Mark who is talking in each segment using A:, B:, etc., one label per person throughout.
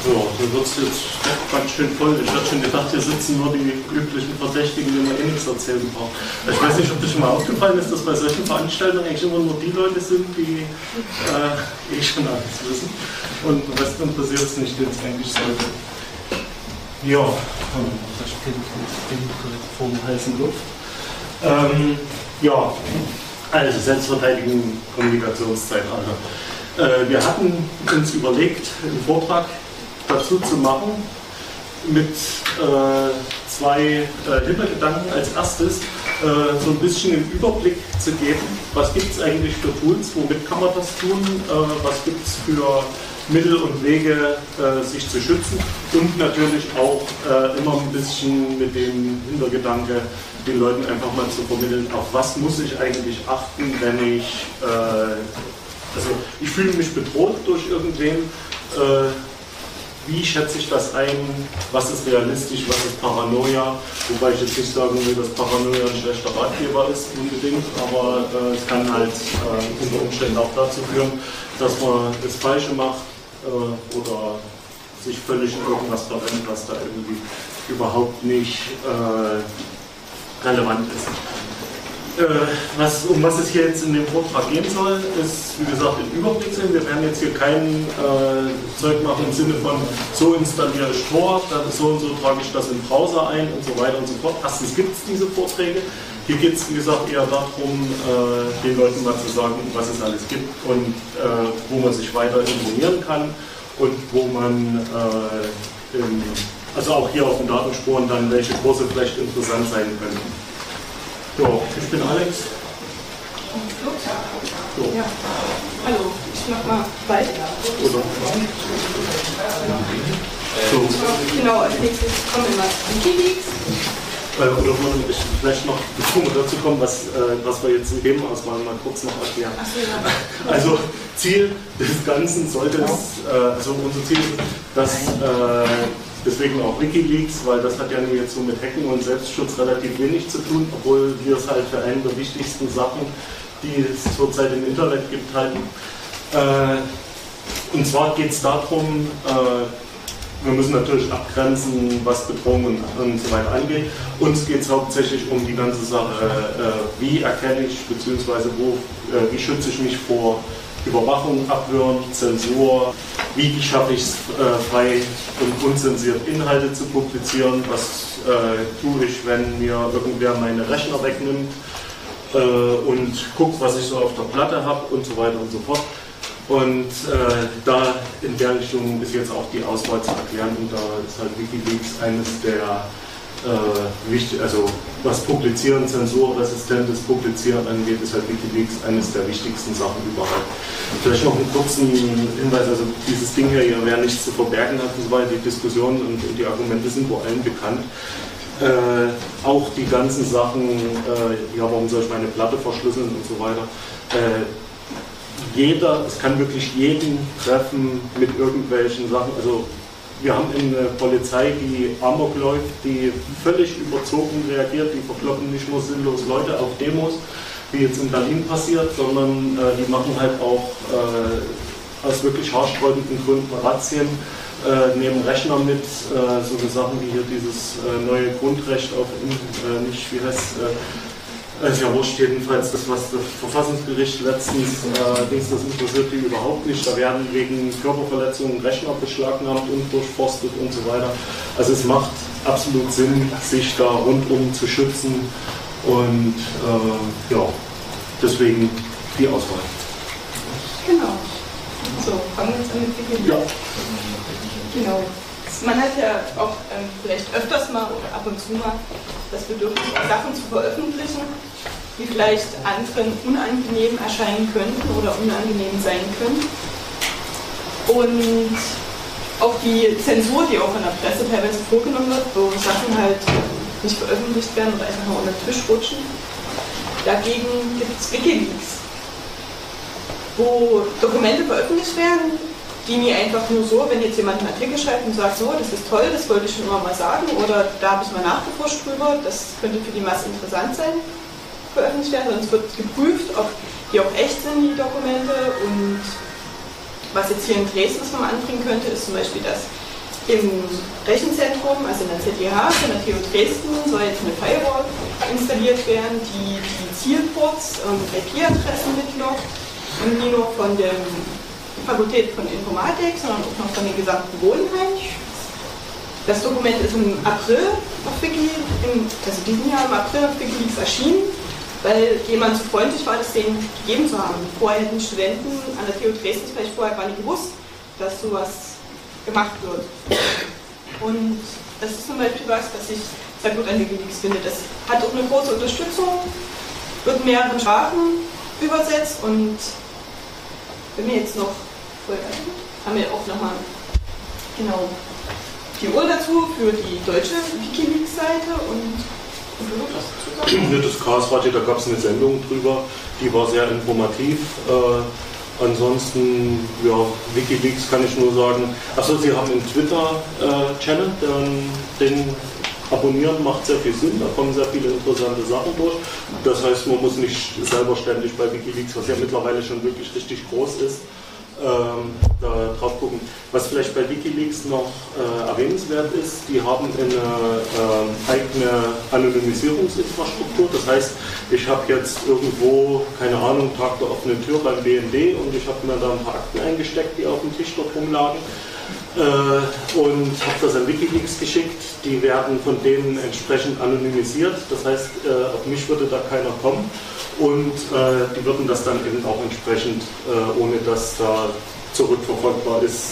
A: Ja, da wird es jetzt doch ganz schön voll. Ich hatte schon gedacht, hier sitzen nur die üblichen Verdächtigen, denen man eh nichts erzählen braucht. Ich weiß nicht, ob das schon mal aufgefallen ist, dass bei solchen Veranstaltungen eigentlich immer nur die Leute sind, die eh schon alles wissen. Und den Rest interessiert es nicht, den es eigentlich sollte. Ja, das steht vor dem heißen Luft. Ja, also Selbstverteidigung, Kommunikationszeitalter. Wir hatten uns überlegt, einen Vortrag dazu zu machen mit zwei Hintergedanken. Als erstes so ein bisschen einen Überblick zu geben, was gibt es eigentlich für Tools, womit kann man das tun, was gibt es für Mittel und Wege, sich zu schützen, und natürlich auch immer ein bisschen mit dem Hintergedanke, den Leuten einfach mal zu vermitteln, auf was muss ich eigentlich achten, wenn ich also ich fühle mich bedroht durch irgendwen. Wie schätze ich das ein? Was ist realistisch? Was ist Paranoia? Wobei ich jetzt nicht sagen will, dass Paranoia ein schlechter Ratgeber ist, unbedingt, aber es kann halt unter Umständen auch dazu führen, dass man das Falsche macht oder sich völlig in irgendwas verrennt, was da irgendwie überhaupt nicht relevant ist. Um was es hier jetzt in dem Vortrag gehen soll, ist, wie gesagt, den Überblick sehen. Wir werden jetzt hier kein Zeug machen im Sinne von, so installiere ich Tor, so und so trage ich das im Browser ein und so weiter und so fort. Erstens gibt es diese Vorträge. Hier geht es, wie gesagt, eher darum, den Leuten mal zu sagen, was es alles gibt und wo man sich weiter informieren kann und wo man, also auch hier auf den Datenspuren, dann welche Kurse vielleicht interessant sein könnten. Ja, ich bin Alex.
B: So. Ja. Hallo, ich mach mal weiter.
A: Oder? So.
B: Genau, als nächstes kommen wir mal zu Wikileaks.
A: Oder vielleicht noch, bevor wir dazu kommen, was wir jetzt in Themenauswahl mal kurz noch erklären.
B: Ach so, ja.
A: Also Ziel des Ganzen sollte es, also unser Ziel ist, dass deswegen auch Wikileaks, weil das hat ja nur jetzt so mit Hacken und Selbstschutz relativ wenig zu tun, obwohl wir es halt für eine der wichtigsten Sachen, die es zurzeit im Internet gibt, halten. Und zwar geht es darum, wir müssen natürlich abgrenzen, was Bedrohungen und so weiter angeht. Uns geht es hauptsächlich um die ganze Sache, wie erkenne ich, beziehungsweise wie schütze ich mich vor Überwachung, Abhören, Zensur, wie schaffe ich es, frei und unzensiert Inhalte zu publizieren, was tue ich, wenn mir irgendwer meine Rechner wegnimmt und guckt, was ich so auf der Platte habe und so weiter und so fort. Und da in der Richtung ist jetzt auch die Auswahl zu erklären, und da ist halt Wikileaks eines der also was Publizieren, zensurresistentes Publizieren angeht, ist halt Wikileaks eines der wichtigsten Sachen überhaupt. Vielleicht noch einen kurzen Hinweis, also dieses Ding hier, wer nichts zu verbergen hat, und so weiter, die Diskussionen und die Argumente sind vor allem bekannt. Auch die ganzen Sachen, ja, warum soll ich meine Platte verschlüsseln und so weiter. Es kann wirklich jeden treffen mit irgendwelchen Sachen, also wir haben eine Polizei, die Amok läuft, die völlig überzogen reagiert, die verkloppen nicht nur sinnlos Leute auf Demos, wie jetzt in Berlin passiert, sondern die machen halt auch aus wirklich haarsträubenden Gründen Razzien, nehmen Rechner mit, so eine Sachen wie hier dieses neue Grundrecht auf, nicht, wie heißt ist ja wurscht, jedenfalls das, was das Verfassungsgericht letztens das interessiert die überhaupt nicht. Da werden wegen Körperverletzungen Rechner beschlagnahmt und durchforstet und so weiter. Also es macht absolut Sinn, sich da rundum zu schützen, und ja, deswegen die Auswahl.
B: Genau. So, fangen wir jetzt an mit Wikileaks. Ja. Genau. Man hat ja auch vielleicht öfters mal oder ab und zu mal das Bedürfnis, Sachen zu veröffentlichen, die vielleicht anderen unangenehm erscheinen könnten oder unangenehm sein können. Und auch die Zensur, die auch in der Presse teilweise vorgenommen wird, wo Sachen halt nicht veröffentlicht werden oder einfach nur unter den Tisch rutschen. Dagegen gibt es Wikileaks, wo Dokumente veröffentlicht werden, die mir einfach nur so, wenn jetzt jemand einen Artikel schreibt und sagt, so, das ist toll, das wollte ich schon immer mal sagen, oder da habe ich mal nachgeforscht drüber, das könnte für die Masse interessant sein, veröffentlicht werden. Und es wird geprüft, ob die auch echt sind, die Dokumente. Und was jetzt hier in Dresden, was man anbringen könnte, ist zum Beispiel, dass im Rechenzentrum, also in der ZGH, in der TU Dresden, soll jetzt eine Firewall installiert werden, die Zielports und IP-Adressen mitloggt und nie nur von der Fakultät von Informatik, sondern auch noch von den gesamten Wohnheim. Das Dokument ist im April auf also diesen Jahr im April auf Wikileaks erschienen, weil jemand so freundlich war, das denen gegeben zu haben. Vorher hätten Studenten an der TU Dresden vielleicht vorher gar nicht gewusst, dass sowas gemacht wird. Und das ist zum Beispiel was ich sehr gut an Wikileaks finde. Das hat auch eine große Unterstützung, wird in mehreren Sprachen übersetzt und wenn wir jetzt noch haben wir auch nochmal genau die URL dazu für die deutsche Wikileaks-Seite und
A: das Chaosradio, da gab es eine Sendung drüber, die war sehr informativ. Ansonsten, ja, Wikileaks kann ich nur sagen. Achso, Sie haben einen Twitter-Channel, den abonnieren macht sehr viel Sinn, da kommen sehr viele interessante Sachen durch. Das heißt, man muss nicht selber ständig bei Wikileaks, was ja mittlerweile schon wirklich richtig groß ist, da drauf gucken. Was vielleicht bei Wikileaks noch erwähnenswert ist, die haben eine eigene Anonymisierungsinfrastruktur. Das heißt, ich habe jetzt irgendwo, keine Ahnung, Tag der offenen Tür beim BND und ich habe mir da ein paar Akten eingesteckt, die auf dem Tisch dort rumlagen. Und habe das an Wikileaks geschickt. Die werden von denen entsprechend anonymisiert. Das heißt, auf mich würde da keiner kommen. Und die würden das dann eben auch entsprechend, ohne dass da zurückverfolgbar ist,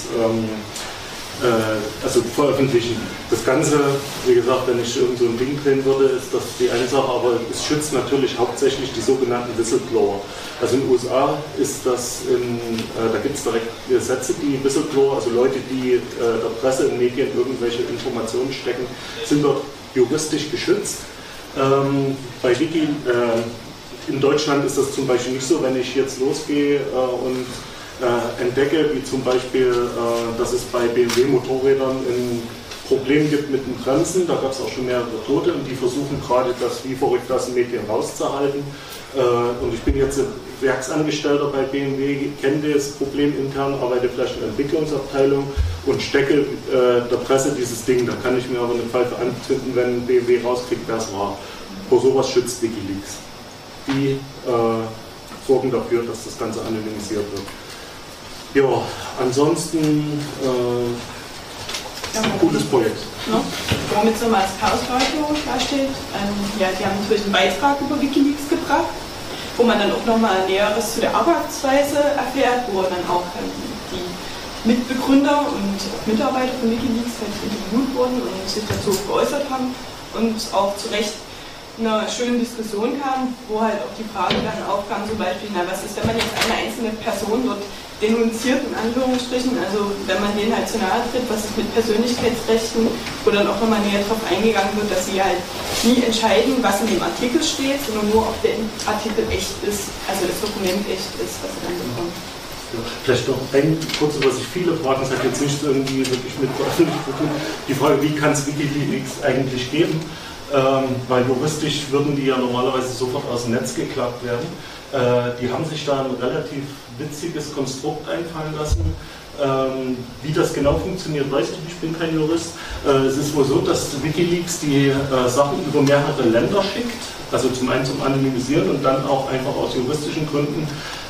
A: also veröffentlichen. Das Ganze, wie gesagt, wenn ich irgend so ein Ding drehen würde, ist das die eine Sache, aber es schützt natürlich hauptsächlich die sogenannten Whistleblower. Also in den USA ist das, da gibt es direkt Gesetze, die Whistleblower, also Leute, die der Presse in Medien irgendwelche Informationen stecken, sind dort juristisch geschützt. Bei Wiki, in Deutschland ist das zum Beispiel nicht so, wenn ich jetzt losgehe und entdecke, wie zum Beispiel, dass es bei BMW-Motorrädern ein Problem gibt mit den Bremsen. Da gab es auch schon mehrere Tote und die versuchen gerade, das wie verrückt aus den Medien rauszuhalten. Und ich bin jetzt Werksangestellter bei BMW, kenne das Problem intern, arbeite vielleicht in der Entwicklungsabteilung und stecke der Presse dieses Ding. Da kann ich mir aber eine Pfeife anzünden, wenn BMW rauskriegt, wer es war. Vor sowas schützt Wikileaks. Die sorgen dafür, dass das Ganze anonymisiert wird. Ja, ansonsten cooles Projekt.
B: No? Womit so mal das Chaosradio dasteht. Ja, die haben natürlich einen Beitrag über Wikileaks gebracht, wo man dann auch nochmal Näheres zu der Arbeitsweise erfährt, wo dann auch die Mitbegründer und Mitarbeiter von Wikileaks halt interviewt wurden und sich dazu geäußert haben und auch zu Recht einer schönen Diskussion kam, wo halt auch die Frage dann aufkam, zum Beispiel, na was ist, wenn man jetzt eine einzelne Person dort denunziert, in Anführungsstrichen, also wenn man denen halt zu nahe tritt, was ist mit Persönlichkeitsrechten, wo dann auch nochmal näher darauf eingegangen wird, dass sie halt nie entscheiden, was in dem Artikel steht, sondern nur, ob der Artikel echt ist, also das Dokument echt ist, was sie dann bekommen.
A: Ja, vielleicht noch ein kurzes, was ich viele fragen, das hat jetzt nicht irgendwie wirklich mit veröffentlicht zu tun, die Frage, wie kann es Wikileaks eigentlich geben? Weil juristisch würden die ja normalerweise sofort aus dem Netz geklappt werden. Die haben sich da ein relativ witziges Konstrukt einfallen lassen. Wie das genau funktioniert, weiß ich nicht, ich bin kein Jurist. Es ist wohl so, dass Wikileaks die Sachen über mehrere Länder schickt, also zum einen zum Anonymisieren und dann auch einfach aus juristischen Gründen,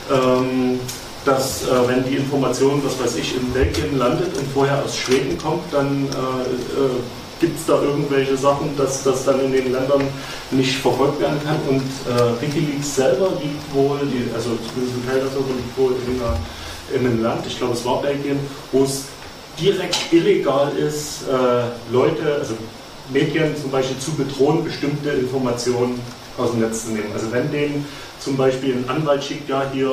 A: dass wenn die Information, was weiß ich, in Belgien landet und vorher aus Schweden kommt, dann gibt es da irgendwelche Sachen, dass das dann in den Ländern nicht verfolgt werden kann. Und Wikileaks selber liegt wohl, also ein Teil davon liegt wohl in einem Land, ich glaube es war Belgien, wo es direkt illegal ist, Leute, also Medien zum Beispiel zu bedrohen, bestimmte Informationen aus dem Netz zu nehmen. Also wenn denen zum Beispiel ein Anwalt schickt, ja hier,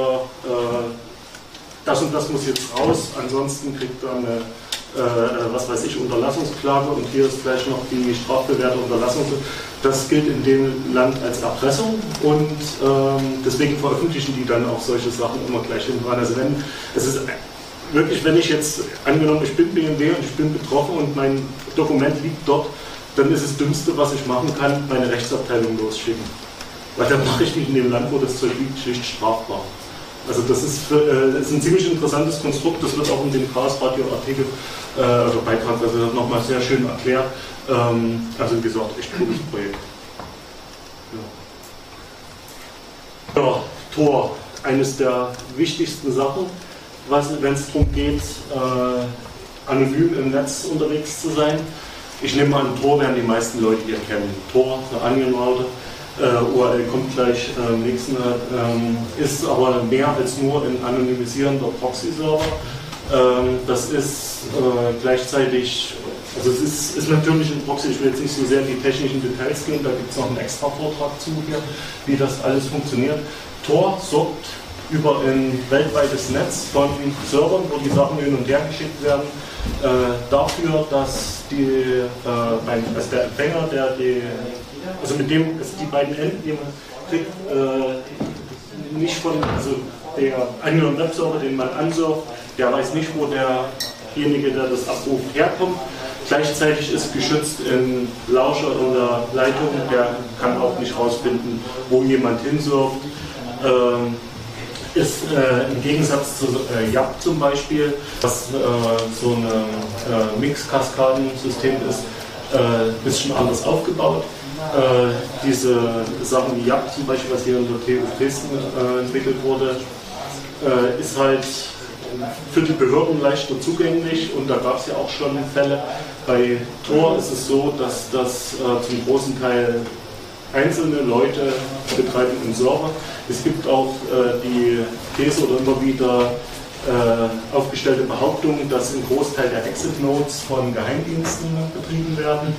A: das und das muss jetzt raus, ansonsten kriegt er eine was weiß ich, Unterlassungsklage und hier ist gleich noch die strafbewährte Unterlassung. Das gilt in dem Land als Erpressung und deswegen veröffentlichen die dann auch solche Sachen immer gleich hinten dran. Also wenn, es ist wirklich, wenn ich jetzt, angenommen ich bin BMW und ich bin betroffen und mein Dokument liegt dort, dann ist das Dümmste, was ich machen kann, meine Rechtsabteilung losschicken. Weil dann mache ich nicht in dem Land, wo das Zeug liegt, schlicht strafbar. Also das ist ein ziemlich interessantes Konstrukt, das wird auch in dem Chaos Radio Artikel oder Beitrag, also das nochmal sehr schön erklärt. Also wie gesagt, echt cooles Projekt. Ja, Tor, eines der wichtigsten Sachen, wenn es darum geht, anonym im Netz unterwegs zu sein. Ich nehme an, Tor werden die meisten Leute hier kennen. Tor, eine Onion-Router. URL kommt gleich nächsten, ist aber mehr als nur ein anonymisierender Proxy-Server. Das ist gleichzeitig, also es ist natürlich ein Proxy, ich will jetzt nicht so sehr in die technischen Details gehen, da gibt es noch einen extra Vortrag zu hier, wie das alles funktioniert. Tor sorgt über ein weltweites Netz von Servern, wo die Sachen hin und her geschickt werden, dafür, dass also der Empfänger, also mit dem es die beiden Enden, die man kriegt, nicht von, also der Angenommen Webserver, den man ansurft, der weiß nicht, wo derjenige, der das abruft, herkommt. Gleichzeitig ist geschützt ein Lauscher in der Leitung, der kann auch nicht rausfinden, wo jemand hinsurft. Ist im Gegensatz zu YAP zum Beispiel, was so ein Mix-Kaskadensystem ist, ein bisschen anders aufgebaut. Diese Sachen wie YAP zum Beispiel, was hier in der TU Dresden entwickelt wurde, ist halt für die Behörden leichter zugänglich und da gab es ja auch schon Fälle. Bei Tor ist es so, dass das zum großen Teil einzelne Leute betreiben im Server. Es gibt auch die These oder immer wieder aufgestellte Behauptung, dass ein Großteil der Exit-Nodes von Geheimdiensten betrieben werden.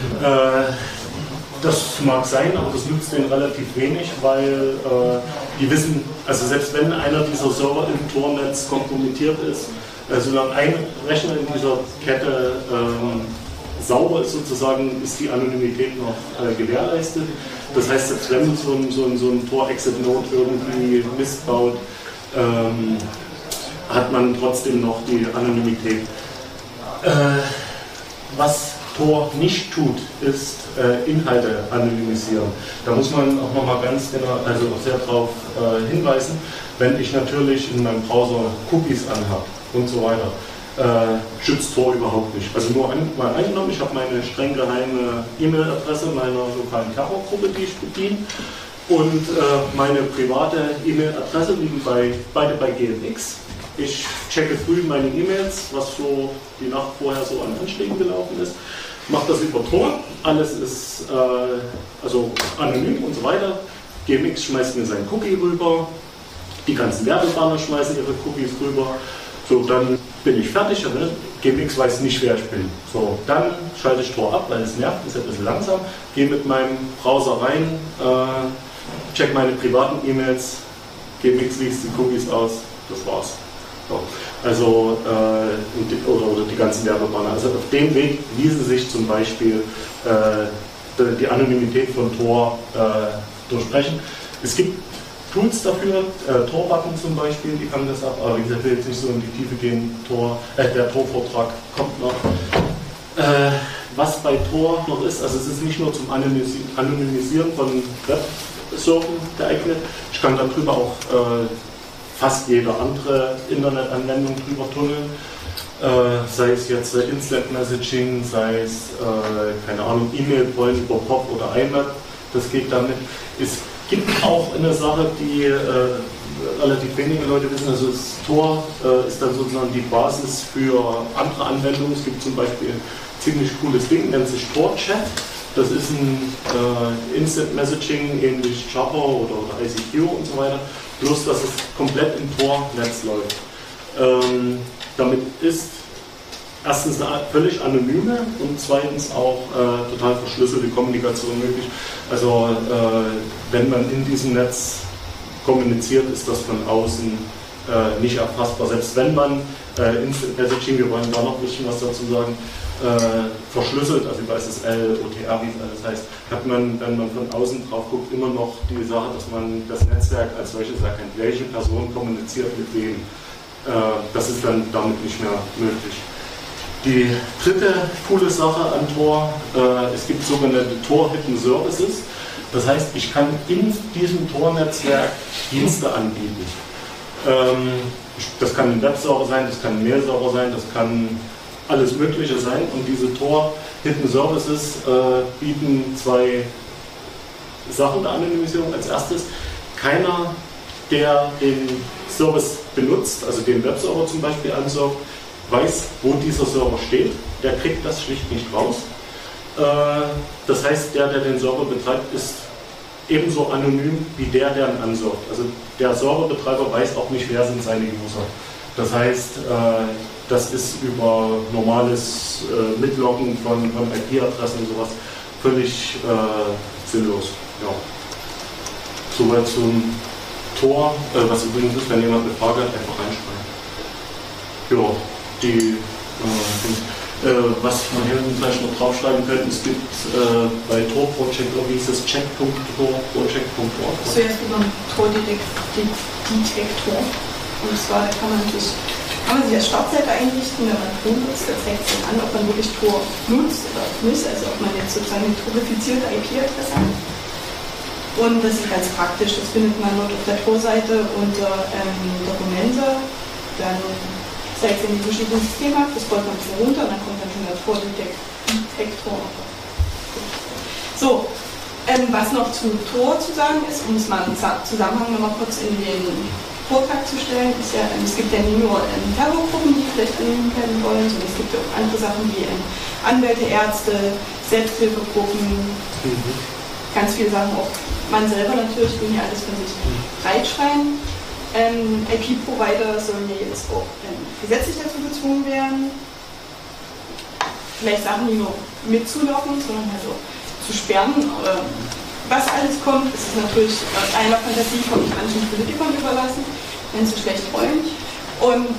A: Das mag sein, aber das nützt denen relativ wenig, weil die wissen, also selbst wenn einer dieser Server im Tor-Netz kompromittiert ist, solange ein Rechner in dieser Kette sauber ist sozusagen, ist die Anonymität noch gewährleistet. Das heißt, selbst wenn so ein Tor-Exit-Node irgendwie Mist baut, hat man trotzdem noch die Anonymität. Was Tor nicht tut, ist Inhalte anonymisieren. Da muss man auch nochmal ganz genau, also auch sehr darauf hinweisen, wenn ich natürlich in meinem Browser Cookies anhabe und so weiter, schützt Tor überhaupt nicht. Also nur mal angenommen, ich habe meine streng geheime E-Mail-Adresse meiner lokalen Terrorgruppe, die ich bediene, und meine private E-Mail-Adresse liegen beide bei GMX. Ich checke früh meine E-Mails, was so die Nacht vorher so an Anschlägen gelaufen ist, mache das über Tor, alles ist also anonym und so weiter. GMX schmeißt mir seinen Cookie rüber, die ganzen Werbebanner schmeißen ihre Cookies rüber. So, dann bin ich fertig, aber GMX weiß nicht, wer ich bin. So, dann schalte ich Tor ab, weil es nervt, ist ja ein bisschen langsam, gehe mit meinem Browser rein, check meine privaten E-Mails, GMX liest die Cookies aus, das war's. So. Also, oder die ganzen Werbebanner. Also auf dem Weg ließe sich zum Beispiel die Anonymität von Tor durchbrechen. Es gibt Tools dafür, Tor-Button zum Beispiel, die kann das ab, aber wie gesagt, ich will jetzt nicht so in die Tiefe gehen, der Tor-Vortrag kommt noch. Was bei Tor noch ist, also es ist nicht nur zum Anonymisieren von Webservern geeignet, ich kann darüber auch fast jede andere Internetanwendung drüber tunneln, sei es jetzt Instant Messaging, sei es, keine Ahnung, E-Mail-Rollen über POP oder IMAP, das geht damit. Es gibt auch eine Sache, die relativ wenige Leute wissen, also das Tor ist dann sozusagen die Basis für andere Anwendungen. Es gibt zum Beispiel ein ziemlich cooles Ding, nennt sich Tor-Chat. Das ist ein Instant Messaging ähnlich Jabber oder ICQ und so weiter, bloß dass es komplett im Tor-Netz läuft. Damit ist erstens eine völlig anonyme und zweitens auch total verschlüsselte Kommunikation möglich. Also wenn man in diesem Netz kommuniziert, ist das von außen nicht erfassbar. Selbst wenn man Instant Messaging, wir wollen da noch ein bisschen was dazu sagen, verschlüsselt, also über SSL, OTR, wie es alles heißt, hat man, wenn man von außen drauf guckt, immer noch die Sache, dass man das Netzwerk als solches erkennt, welche Person kommuniziert mit wem. Das ist dann damit nicht mehr möglich. Die dritte coole Sache an Tor, es gibt sogenannte Tor-Hidden Services. Das heißt, ich kann in diesem Tor-Netzwerk Dienste anbieten. Das kann ein Webserver sein, das kann ein Mail-Server sein, das kann alles Mögliche sein. Und diese Tor Hidden Services bieten zwei Sachen der Anonymisierung. Als erstes, keiner, der den Service benutzt, also den Webserver zum Beispiel ansaugt, weiß, wo dieser Server steht. Der kriegt das schlicht nicht raus. Das heißt, der den Server betreibt, ist ebenso anonym wie der ihn ansaugt. Also der Serverbetreiber weiß auch nicht, wer sind seine User. Das heißt, das ist über normales Mitloggen von IP-Adressen und sowas völlig sinnlos. Ja. Soweit zum Tor, was übrigens ist, wenn jemand eine Frage hat, einfach reinschreiben. Ja, was man hier vielleicht noch draufschreiben könnte, es gibt bei Tor Project, wie ist das, check.torproject.org.
B: So, jetzt über einen Tor-Detektor. Und zwar, da kann man sich als Startseite einrichten, wenn man Tor nutzt, da zeigt sich an, ob man wirklich Tor nutzt oder nicht, also ob man jetzt sozusagen eine torifizierte IP-Adresse hat. Und das ist ganz praktisch, das findet man dort auf der Tor-Seite unter Dokumente, dann zeigt es in die verschiedenen Systeme ab, das rollt man so runter und dann kommt dann schon der Tor-Detektor. So, was noch zu Tor zu sagen ist, um es mal im Zusammenhang nochmal kurz in den Vortrag zu stellen, ist ja, es gibt ja nicht nur Terrorgruppen, die vielleicht anonym werden wollen, sondern es gibt ja auch andere Sachen wie Anwälte, Ärzte, Selbsthilfegruppen, ganz viele Sachen, auch man selber natürlich, will ja alles von sich breitschreien. IP-Provider sollen ja jetzt auch gesetzlich dazu gezwungen werden, vielleicht Sachen nicht nur mitzulocken, sondern halt auch zu sperren. Was alles kommt, ist es natürlich aus einer Fantasie von manchen Politikern überlassen, wenn sie schlecht wollen. Und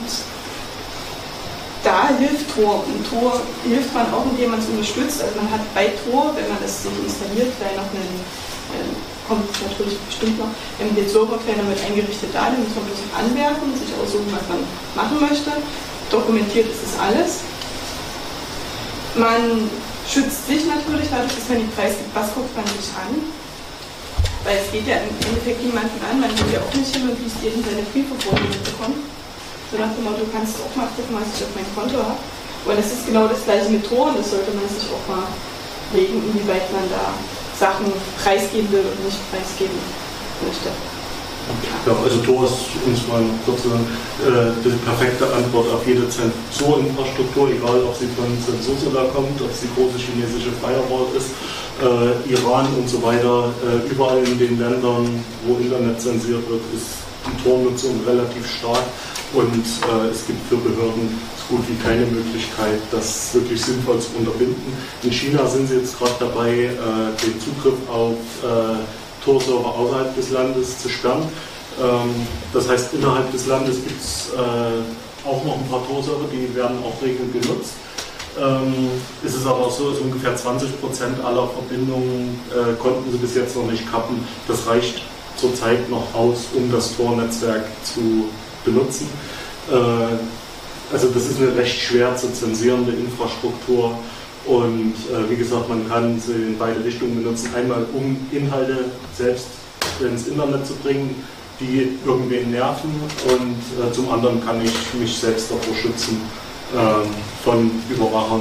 B: da hilft Tor. Und Tor hilft man auch, indem man es unterstützt. Also man hat bei Tor, wenn man das sich installiert, gleich noch kommt natürlich bestimmt noch, den Serverkernel mit eingerichtet da, den muss man bloß anwerfen, sich aussuchen, was man machen möchte. Dokumentiert ist das alles. Man schützt sich natürlich dadurch, dass man die Preis gibt, was guckt man sich an. Weil es geht ja im Endeffekt niemanden an, man geht ja auch nicht hin und liest jeden seine Briefe vor, die mitbekommen. So nach dem Motto, du kannst auch mal gucken, was ich auf meinem Konto habe. Und das ist genau das gleiche mit Tor und das sollte man sich auch mal legen, inwieweit man da Sachen preisgeben will und nicht preisgeben möchte.
A: Ja, also Tor ist uns mal kurz die perfekte Antwort auf jede Zensurinfrastruktur, egal ob sie von Zensursula kommt, ob sie große chinesische Firewall ist, Iran und so weiter. Überall in den Ländern, wo Internet zensiert wird, ist die Tornutzung relativ stark und es gibt für Behörden gut wie keine Möglichkeit, das wirklich sinnvoll zu unterbinden. In China sind sie jetzt gerade dabei, den Zugriff auf Tor-Server außerhalb des Landes zu sperren. Das heißt, innerhalb des Landes gibt es auch noch ein paar Tor-Server, die werden auch regelnd genutzt. Es ist aber auch so, dass ungefähr 20% aller Verbindungen konnten sie bis jetzt noch nicht kappen. Das reicht zurzeit noch aus, um das Tor-Netzwerk zu benutzen. Also das ist eine recht schwer zu zensierende Infrastruktur und wie gesagt, man kann sie in beide Richtungen benutzen. Einmal um Inhalte selbst ins Internet zu bringen, die irgendwen nerven und zum anderen kann ich mich selbst davor schützen, von Überwachern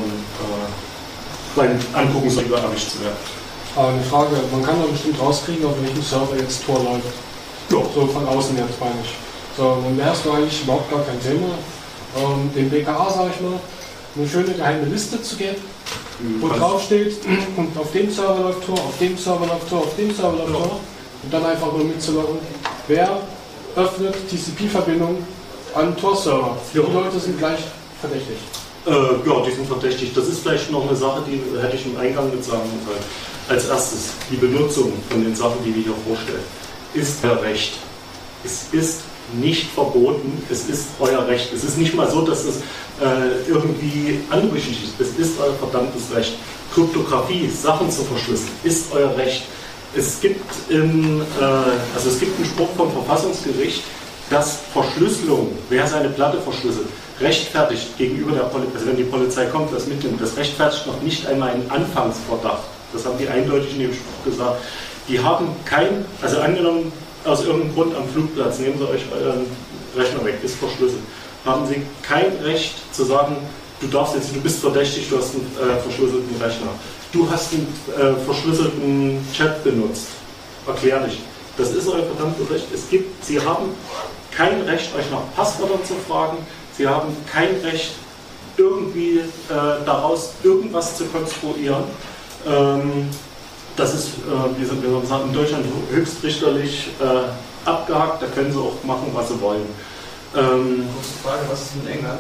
A: beim Angucken sogar erwischt zu werden.
C: Aber eine Frage, man kann doch bestimmt rauskriegen, auf welchem Server jetzt Tor läuft.
A: Ja.
C: So von außen jetzt meine ich. So, dann wäre es eigentlich überhaupt gar kein Thema, dem BKA, sage ich mal, eine schöne geheime Liste zu geben, wo drauf steht, und auf dem Server läuft Tor, auf dem Server läuft Tor, auf dem Server läuft Tor, und dann einfach nur mitzuloggen, wer öffnet TCP-Verbindung an Tor-Server. Die Leute sind gleich verdächtig.
A: Ja, die sind verdächtig. Das ist vielleicht noch eine Sache, die hätte ich im Eingang mit sagen können. Als erstes, die Benutzung von den Sachen, die wir hier vorstellen, ist euer Recht. Es ist nicht verboten, es ist euer Recht. Es ist nicht mal so, dass es irgendwie anrüchig ist. Es ist euer verdammtes Recht. Kryptographie, Sachen zu verschlüsseln, ist euer Recht. Es gibt einen Spruch vom Verfassungsgericht, dass Verschlüsselung, wer seine Platte verschlüsselt, rechtfertigt gegenüber der Polizei, also wenn die Polizei kommt, das mitnimmt, das rechtfertigt noch nicht einmal einen Anfangsverdacht. Das haben die eindeutig in dem Spruch gesagt. Die haben also angenommen, aus irgendeinem Grund am Flugplatz nehmen sie euch euren Rechner weg, ist verschlüsselt, haben Sie kein Recht zu sagen, du bist verdächtig, du hast einen verschlüsselten Rechner. Du hast einen verschlüsselten Chat benutzt. Erklär dich. Das ist euer verdammtes Recht. Sie haben kein Recht, euch nach Passwörtern zu fragen. Sie haben kein Recht, irgendwie daraus irgendwas zu konstruieren. Das ist, wie soll man sagen, in Deutschland höchstrichterlich abgehakt. Da können sie auch machen, was sie wollen.
D: Kurze Frage, was ist mit England?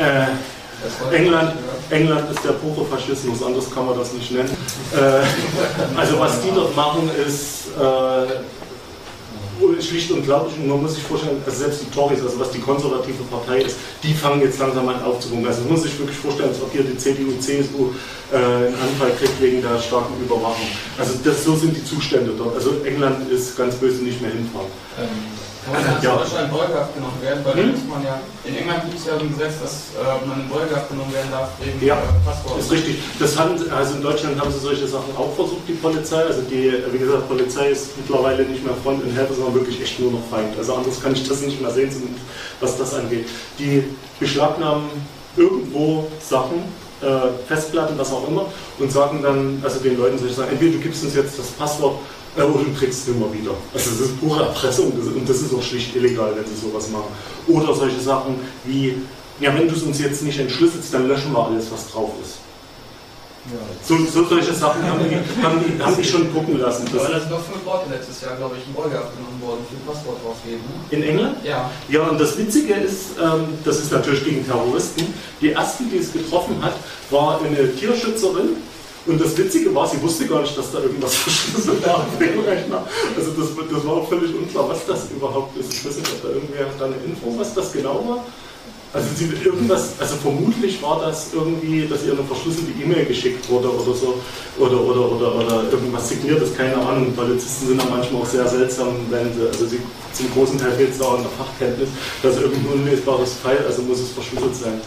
A: England ist der pure Faschismus, anders kann man das nicht nennen. Also was die dort machen, ist schlicht und glaublich, und man muss sich vorstellen, also selbst die Tories, also was die konservative Partei ist, die fangen jetzt langsam an aufzurufen. Also man muss sich wirklich vorstellen, als ob hier die CDU, CSU einen Anfall kriegt wegen der starken Überwachung. Also so sind die Zustände dort. Also England ist ganz böse, nicht mehr hinfahren.
D: Kann man in Deutschland Beuge abgenommen werden? Weil man ja, in England gibt es ja ein Gesetz, dass man in Beuge abgenommen werden darf wegen Passwort. Ist
A: richtig. Also in Deutschland haben sie solche Sachen auch versucht, die Polizei. Also wie gesagt, Polizei ist mittlerweile nicht mehr Freund und Helfer, sondern wirklich echt nur noch Feind. Also anders kann ich das nicht mehr sehen, was das angeht. Die beschlagnahmen irgendwo Sachen, Festplatten, was auch immer, und sagen dann, also den Leuten soll ich sagen, entweder du gibst uns jetzt das Passwort, oder du kriegst es immer wieder. Also das ist pure Erpressung und das ist auch schlicht illegal, wenn sie sowas machen. Oder solche Sachen wie, ja, wenn du es uns jetzt nicht entschlüsselst, dann löschen wir alles, was drauf ist. Ja. Solche Sachen haben die schon gucken lassen.
D: Aber da sind doch 5 Leute letztes Jahr, glaube ich, in Beuge abgenommen worden für Passwort draufgeben. Ne?
A: In England?
D: Ja.
A: Ja, und das Witzige ist, das ist natürlich gegen Terroristen, die erste, die es getroffen hat, war eine Tierschützerin. Und das Witzige war, sie wusste gar nicht, dass da irgendwas verschlüsselt war auf dem Rechner. Also das war auch völlig unklar, was das überhaupt ist. Ich weiß nicht, ob da irgendwer hat da eine Info, was das genau war. Also vermutlich war das irgendwie, dass ihr eine verschlüsselte E-Mail geschickt wurde oder so, oder irgendwas signiertes, keine Ahnung. Polizisten sind da manchmal auch sehr seltsam, wenn sie zum großen Teil fehlt es auch in der Fachkenntnis, dass irgendein unlesbares File, also muss es verschlüsselt sein.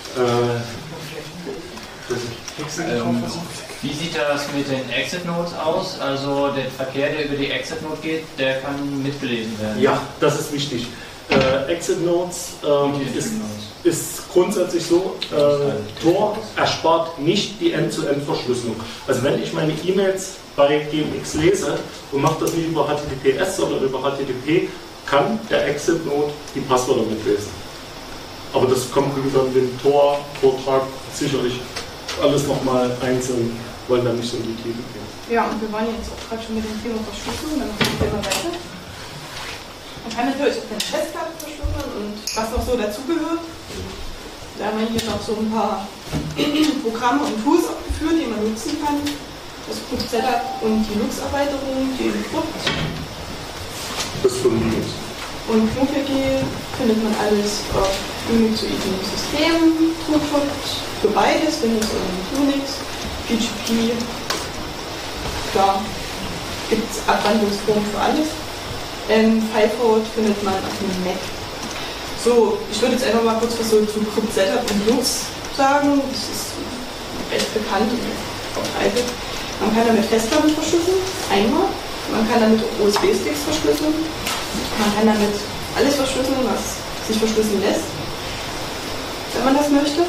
E: Wie sieht das mit den Exit Notes aus? Also der Verkehr, der über die Exit Note geht, der kann mitgelesen werden.
A: Ja, das ist wichtig. Exit Notes ist grundsätzlich so, Tor erspart nicht die End-zu-End-Verschlüsselung. Also wenn ich meine E-Mails bei GMX lese und mache das nicht über HTTPS, sondern über HTTP, kann der Exit Note die Passwörter mitlesen. Aber das kommt über den Tor-Vortrag sicherlich alles nochmal einzeln, wollen dann nicht so in die Tiefe gehen.
B: Ja, und wir waren jetzt auch gerade schon mit dem Thema Verschlüsselung, dann machen wir mal weiter. Man kann natürlich auch eine Festplatte verschlüsseln und was noch so dazugehört. Da haben wir hier noch so ein paar Programme und Tools aufgeführt, die man nutzen kann. Das Crypt Setup und die Lux-Erweiterung, die Crypt.
A: Das von Linux.
B: Und KnuPG findet man alles auf unixoiden Systemen, TrueCrypt für beides, Windows und Unix, PGP, da gibt es Abwandlungsformen für alles. FileForward findet man auf dem Mac. So, ich würde jetzt einfach mal kurz was so zu Crypt Setup und Lux sagen. Das ist recht bekannt und verbreitet. Man kann damit Festplatten verschlüsseln, einmal. Man kann damit USB-Sticks verschlüsseln. Man kann damit alles verschlüsseln, was sich verschlüsseln lässt, wenn man das möchte.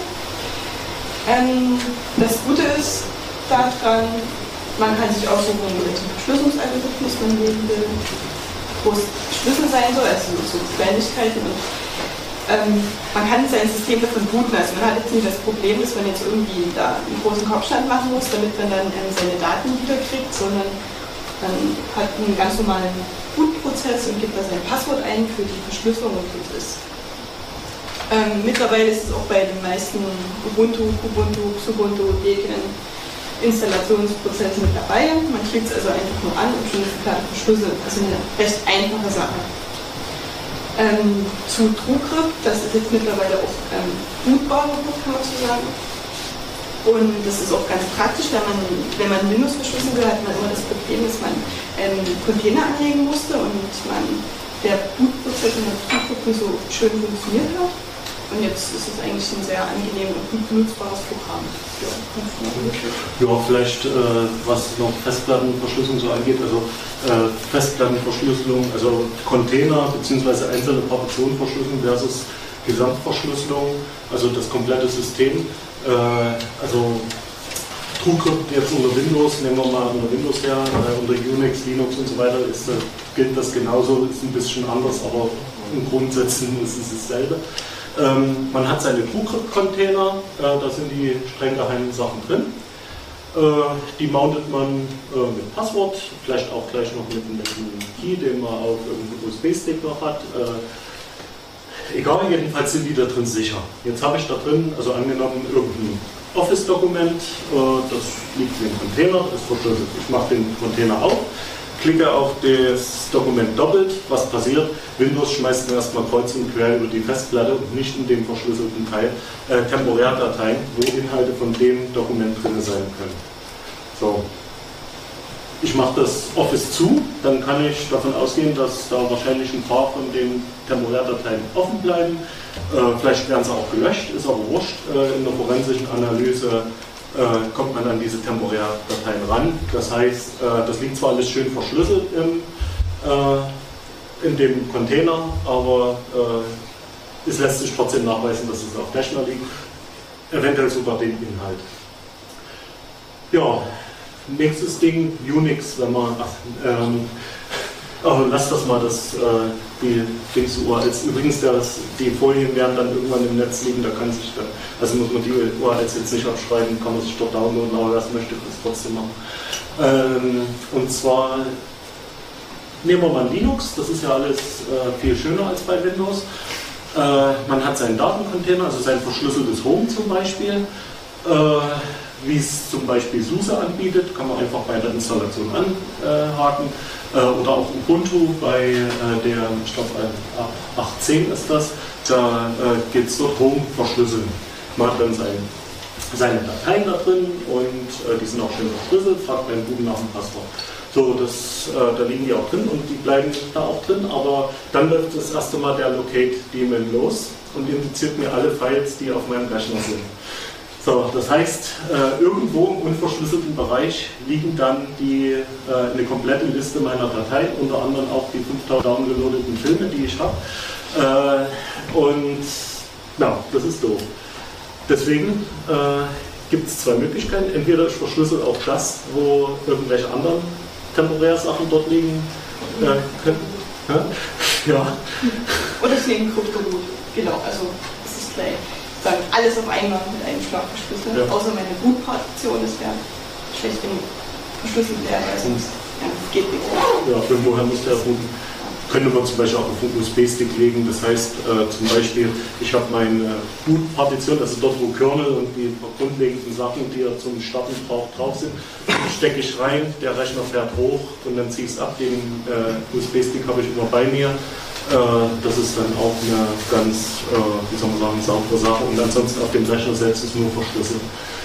B: Das Gute ist daran, man kann sich aussuchen, welchen Verschlüsselungsalgorithmus man wählen will, wo es Schlüssel sein soll, also so Kleinigkeiten. Und, man kann sein System davon booten, also man hat jetzt nicht das Problem, dass man jetzt irgendwie da einen großen Kopfstand machen muss, damit man dann seine Daten wiederkriegt, sondern man hat einen ganz normalen Bootprozess und gibt da sein Passwort ein für die Verschlüsselung und gut ist. Mittlerweile ist es auch bei den meisten Ubuntu, Kubuntu, Xubuntu, Debian Installationsprozessen mit dabei. Man klickt es also einfach nur an und schon ist die Platte verschlüsselt. Also eine recht einfache Sache. Zu TrueCrypt, das ist jetzt mittlerweile auch bootbar, kann man so sagen. Und das ist auch ganz praktisch, wenn man Windows verschlüsseln will, hat man immer das Problem, dass man Container anlegen musste und der Bootprozess in der TrueCrypt nicht so schön funktioniert hat. Und jetzt ist es eigentlich ein sehr angenehm und gut benutzbares Programm.
A: Ja, vielleicht was noch Festplattenverschlüsselung so angeht, also Festplattenverschlüsselung, also Container bzw. einzelne Partitionenverschlüsselung versus Gesamtverschlüsselung, also das komplette System. Also TrueCrypt jetzt unter Windows, nehmen wir mal unter Windows her, unter Unix, Linux und so weiter gilt das genauso, ist ein bisschen anders, aber im Grundsätzen ist es dasselbe. Man hat seine TrueCrypt-Container, da sind die streng geheimen Sachen drin. Die mountet man mit Passwort, vielleicht auch gleich noch mit einem Key, den man auf irgendeinem USB-Stick noch hat. Egal, jedenfalls sind die da drin sicher. Jetzt habe ich da drin, also angenommen, irgendein Office-Dokument, das liegt in dem Container, das ist verschlüsselt. Ich mache den Container auf, klicke auf das Dokument doppelt, was passiert? Windows schmeißt mir erstmal kreuz und quer über die Festplatte und nicht in dem verschlüsselten Teil Temporärdateien, wo Inhalte von dem Dokument drin sein können. So. Ich mache das Office zu, dann kann ich davon ausgehen, dass da wahrscheinlich ein paar von den Temporärdateien offen bleiben. Vielleicht werden sie auch gelöscht, ist aber wurscht. In der forensischen Analyse kommt man an diese Temporärdateien ran. Das heißt, das liegt zwar alles schön verschlüsselt in dem Container, aber es lässt sich trotzdem nachweisen, dass es auf Rechner liegt, eventuell sogar den Inhalt. Ja, nächstes Ding, Unix, wenn man, lass das mal, die Dings URLs, übrigens die Folien werden dann irgendwann im Netz liegen, da kann sich dann, also muss man die URLs jetzt nicht abschreiben, kann man sich dort downloaden, aber das möchte ich trotzdem machen. Und zwar nehmen wir mal Linux, das ist ja alles viel schöner als bei Windows. Man hat seinen Datencontainer, also sein verschlüsseltes Home zum Beispiel. Wie es zum Beispiel SUSE anbietet, kann man einfach bei der Installation anhaken. Oder auch Ubuntu bei der, ich glaube 8.10 ist das, da geht es dort Home verschlüsseln. Man hat dann seine Dateien da drin und die sind auch schön verschlüsselt, fragt beim Boot nach dem Passwort. So, da liegen die auch drin und die bleiben da auch drin, aber dann läuft das erste Mal der Locate-Daemon los und indiziert mir alle Files, die auf meinem Rechner sind. So, das heißt, irgendwo im unverschlüsselten Bereich liegen dann eine komplette Liste meiner Dateien, unter anderem auch die 5000 downgeloadeten Filme, die ich habe. Und ja, das ist doof. Deswegen gibt es zwei Möglichkeiten. Entweder ich verschlüssel auch das, wo irgendwelche anderen Temporärsachen dort liegen können. Ja.
B: Und deswegen Kryptoboot. Genau, also es ist gleich. Sagen, alles auf einmal mit einem Schlag verschlüsselt, außer meine Bootpartition ist ja schlecht genug verschlüsselt werden, also geht nicht.
A: Ja, irgendwoher muss der booten. Könnte man zum Beispiel auch auf einen USB-Stick legen, das heißt zum Beispiel, ich habe meine Bootpartition, also dort wo Kernel und die grundlegenden Sachen, die er zum Starten braucht, drauf sind, stecke ich rein, der Rechner fährt hoch und dann ziehe ich es ab, den USB-Stick habe ich immer bei mir. Das ist dann auch eine ganz, wie soll man sagen, saubere Sache und ansonsten auf dem Rechner selbst ist nur verschlüsselt.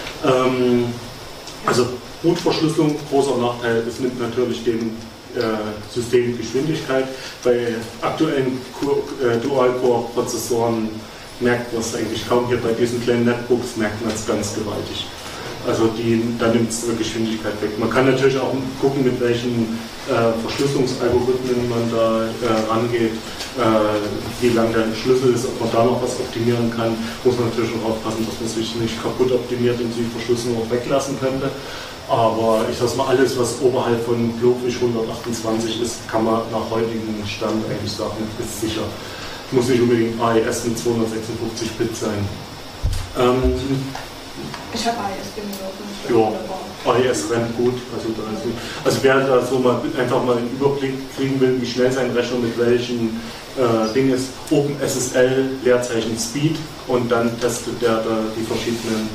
A: Also Bootverschlüsselung, großer Nachteil, es nimmt natürlich dem System Geschwindigkeit. Bei aktuellen Dual-Core-Prozessoren merkt man es eigentlich kaum. Hier bei diesen kleinen Netbooks merkt man es ganz gewaltig. Also da nimmt es Geschwindigkeit weg. Man kann natürlich auch gucken, mit welchen Verschlüsselungsalgorithmen man da rangeht, wie lang der Schlüssel ist, ob man da noch was optimieren kann. Muss man natürlich auch aufpassen, dass man sich nicht kaputt optimiert und die Verschlüsselung auch weglassen könnte. Aber ich sage mal, alles, was oberhalb von Globfish 128 ist, kann man nach heutigem Stand eigentlich sagen, ist sicher. Muss nicht unbedingt AES mit 256 Bit sein.
B: Ich habe AES genutzt.
A: Ja, AES rennt gut. Also wer da so einfach mal einen Überblick kriegen will, wie schnell sein Rechner mit welchen Ding ist, OpenSSL, Leerzeichen Speed und dann testet der da die verschiedenen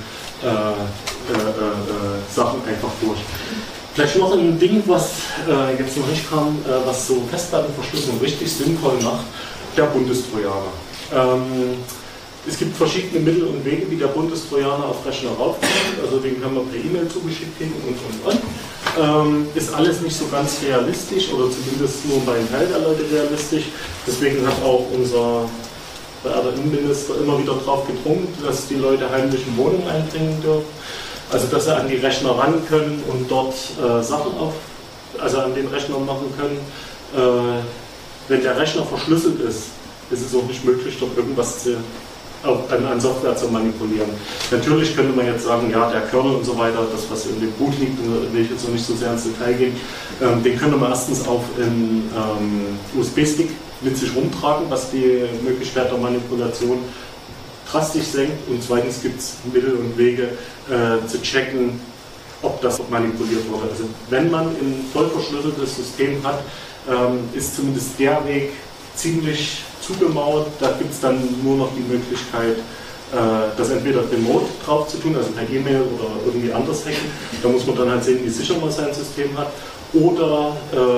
A: Sachen einfach durch. Vielleicht noch ein Ding, was jetzt noch nicht kam, was so Festplattenverschlüsselung richtig sinnvoll macht, der Bundestrojaner. Es gibt verschiedene Mittel und Wege, wie der Bundestrojaner auf Rechner raufkommt. Also den kann man per E-Mail zugeschickt kriegen und. Ist alles nicht so ganz realistisch oder zumindest nur bei einem Teil der Leute realistisch. Deswegen hat auch unser der Innenminister immer wieder darauf gedrungen, dass die Leute heimlich in Wohnungen eindringen dürfen. Also dass sie an die Rechner ran können und dort Sachen also an den Rechnern machen können. Wenn der Rechner verschlüsselt ist, ist es auch nicht möglich, dort irgendwas an Software zu manipulieren. Natürlich könnte man jetzt sagen, ja, der Kernel und so weiter, das was in dem Boot liegt, da will ich jetzt noch nicht so sehr ins Detail gehen, den könnte man erstens auf einen USB-Stick mit sich rumtragen, was die Möglichkeit der Manipulation drastisch senkt, und zweitens gibt es Mittel und Wege zu checken, ob das manipuliert wurde. Also wenn man ein voll verschlüsseltes System hat, ist zumindest der Weg ziemlich zugemauert. Da gibt es dann nur noch die Möglichkeit, das entweder remote drauf zu tun, also per E-Mail oder irgendwie anders hacken. Da muss man dann halt sehen, wie sicher man sein System hat. Oder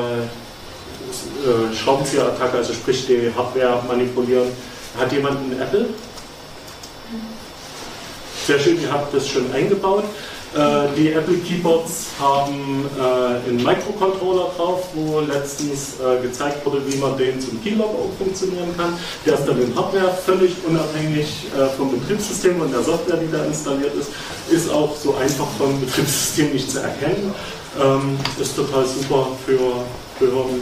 A: Schraubenzieher-Attacke, also sprich die Hardware manipulieren. Hat jemand einen Apple? Sehr schön, ihr habt das schon eingebaut. Die Apple Keyboards haben einen Microcontroller drauf, wo letztens gezeigt wurde, wie man den zum Keylogger auch funktionieren kann. Der ist dann in Hardware völlig unabhängig vom Betriebssystem und der Software, die da installiert ist. Ist auch so einfach vom Betriebssystem nicht zu erkennen. Ist total super für Behörden.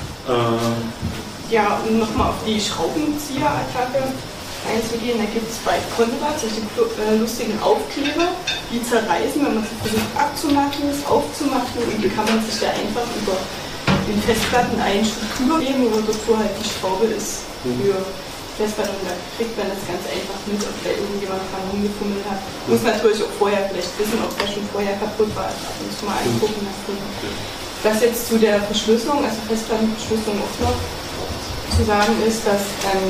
B: Ja, um nochmal auf die Schraubenzieher-Attacke einzugehen, da gibt es bei Conrad solche lustigen Aufkleber, die zerreißen, wenn man sie versucht abzumachen, aufzumachen, und die kann man sich ja einfach über den Festplatten einen Struktur geben, wo halt die Schraube ist für Festplatten, und da kriegt man das ganz einfach mit, ob da irgendjemand dran rumgefummelt hat. Muss natürlich auch vorher vielleicht wissen, ob der schon vorher kaputt war, also ab und zu mal angucken lassen. Was jetzt zu der Verschlüsselung, also Festplattenverschlüsselung auch noch zu sagen ist, dass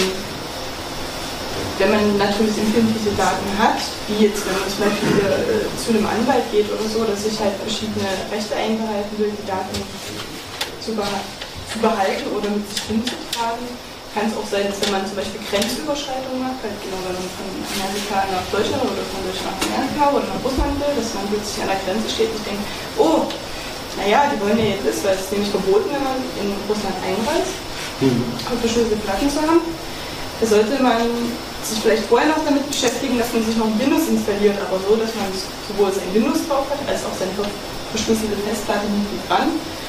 B: wenn man natürlich empfindliche Daten hat, wie jetzt, wenn man zum Beispiel zu einem Anwalt geht oder so, dass sich halt verschiedene Rechte einbehalten will, die Daten zu behalten oder mit sich rumzutragen, kann es auch sein, dass wenn man zum Beispiel Grenzüberschreitungen macht, halt genau, wenn man von Amerika nach Deutschland oder von Deutschland nach Amerika oder nach Russland will, dass man plötzlich an der Grenze steht und denkt, oh, naja, die wollen ja jetzt das, weil es ist nämlich verboten, wenn man in Russland einreist, verschlüsselte Platten zu haben. Da sollte man sich vielleicht vorher noch damit beschäftigen, dass man sich noch ein Windows installiert, aber so, dass man sowohl sein Windows drauf hat, als auch seine verschlüsselte Festplatte hinten dran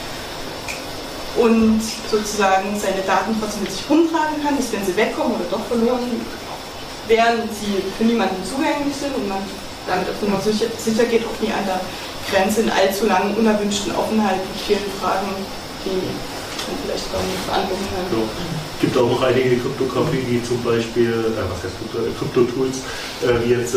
B: und sozusagen seine Daten trotzdem mit sich rumtragen kann, dass wenn sie wegkommen oder doch verloren werden, sie für niemanden zugänglich sind und man damit auf Nummer sicher geht, auch nie an der Grenze in allzu langen, unerwünschten Aufenthalt mit vielen Fragen, die dann vielleicht gar nicht beantworten können.
A: Es gibt auch noch einige Kryptografie, wie zum Beispiel, Krypto-Tools, wie jetzt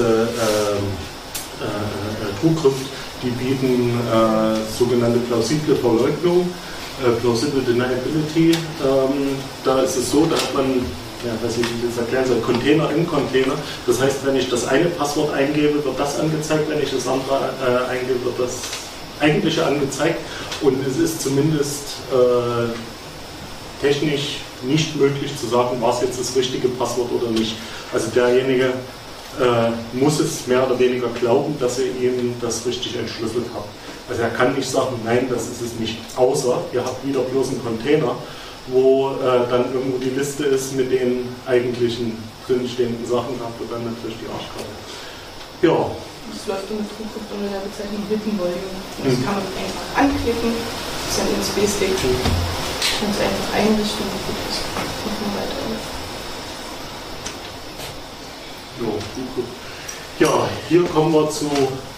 A: TrueCrypt, die bieten sogenannte plausible Verleugnung, Plausible Deniability. Da ist es so, da hat man, ja, weiß nicht, wie ich das erklären soll, Container im Container. Das heißt, wenn ich das eine Passwort eingebe, wird das angezeigt, wenn ich das andere eingebe, wird das eigentliche angezeigt. Und es ist zumindest technisch nicht möglich zu sagen, war es jetzt das richtige Passwort oder nicht. Also derjenige muss es mehr oder weniger glauben, dass ihr ihm das richtig entschlüsselt habt. Also er kann nicht sagen, nein, das ist es nicht, außer ihr habt wieder bloß einen Container, wo dann irgendwo die Liste ist mit den eigentlichen drinstehenden Sachen, habt ihr dann natürlich die Arschkarte. Ja.
B: Das läuft mit TrueCrypt unter der Bezeichnung Wittenbeugung. Das kann man einfach anklicken, das ist ein USB-Stick, ganz einfach einrichten und gut ist. Machen wir weiter.
A: Ja, hier kommen wir zu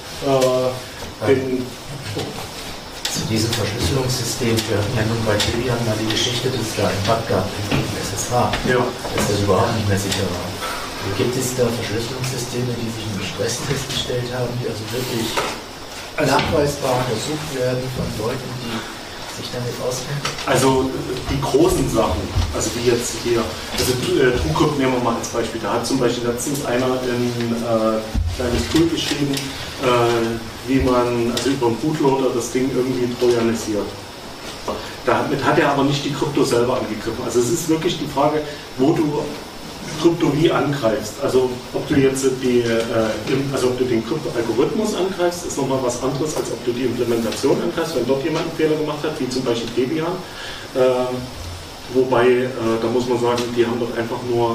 F: Zu diesem Verschlüsselungssystem. Wir hatten ja nun bei Debian mal die Geschichte, dass es da einen Bug gab im SSH, dass das überhaupt nicht mehr sicher war. Gibt es da Verschlüsselungssysteme, die sich einen Stress festgestellt haben, die also wirklich nachweisbar untersucht werden von Leuten, die sich damit auskennen?
A: Also die großen Sachen, also wie jetzt hier, also TrueCrypt nehmen wir mal als Beispiel. Da hat zum Beispiel letztens einer ein kleines Tool geschrieben, wie man also über einen Bootloader das Ding irgendwie trojanisiert. Damit hat er aber nicht die Krypto selber angegriffen. Also es ist wirklich die Frage, wo du Krypto wie angreifst. Also ob du jetzt ob du den Krypto-Algorithmus angreifst, ist nochmal was anderes, als ob du die Implementation angreifst, wenn dort jemand einen Fehler gemacht hat, wie zum Beispiel Debian. Wobei, da muss man sagen, die haben doch einfach nur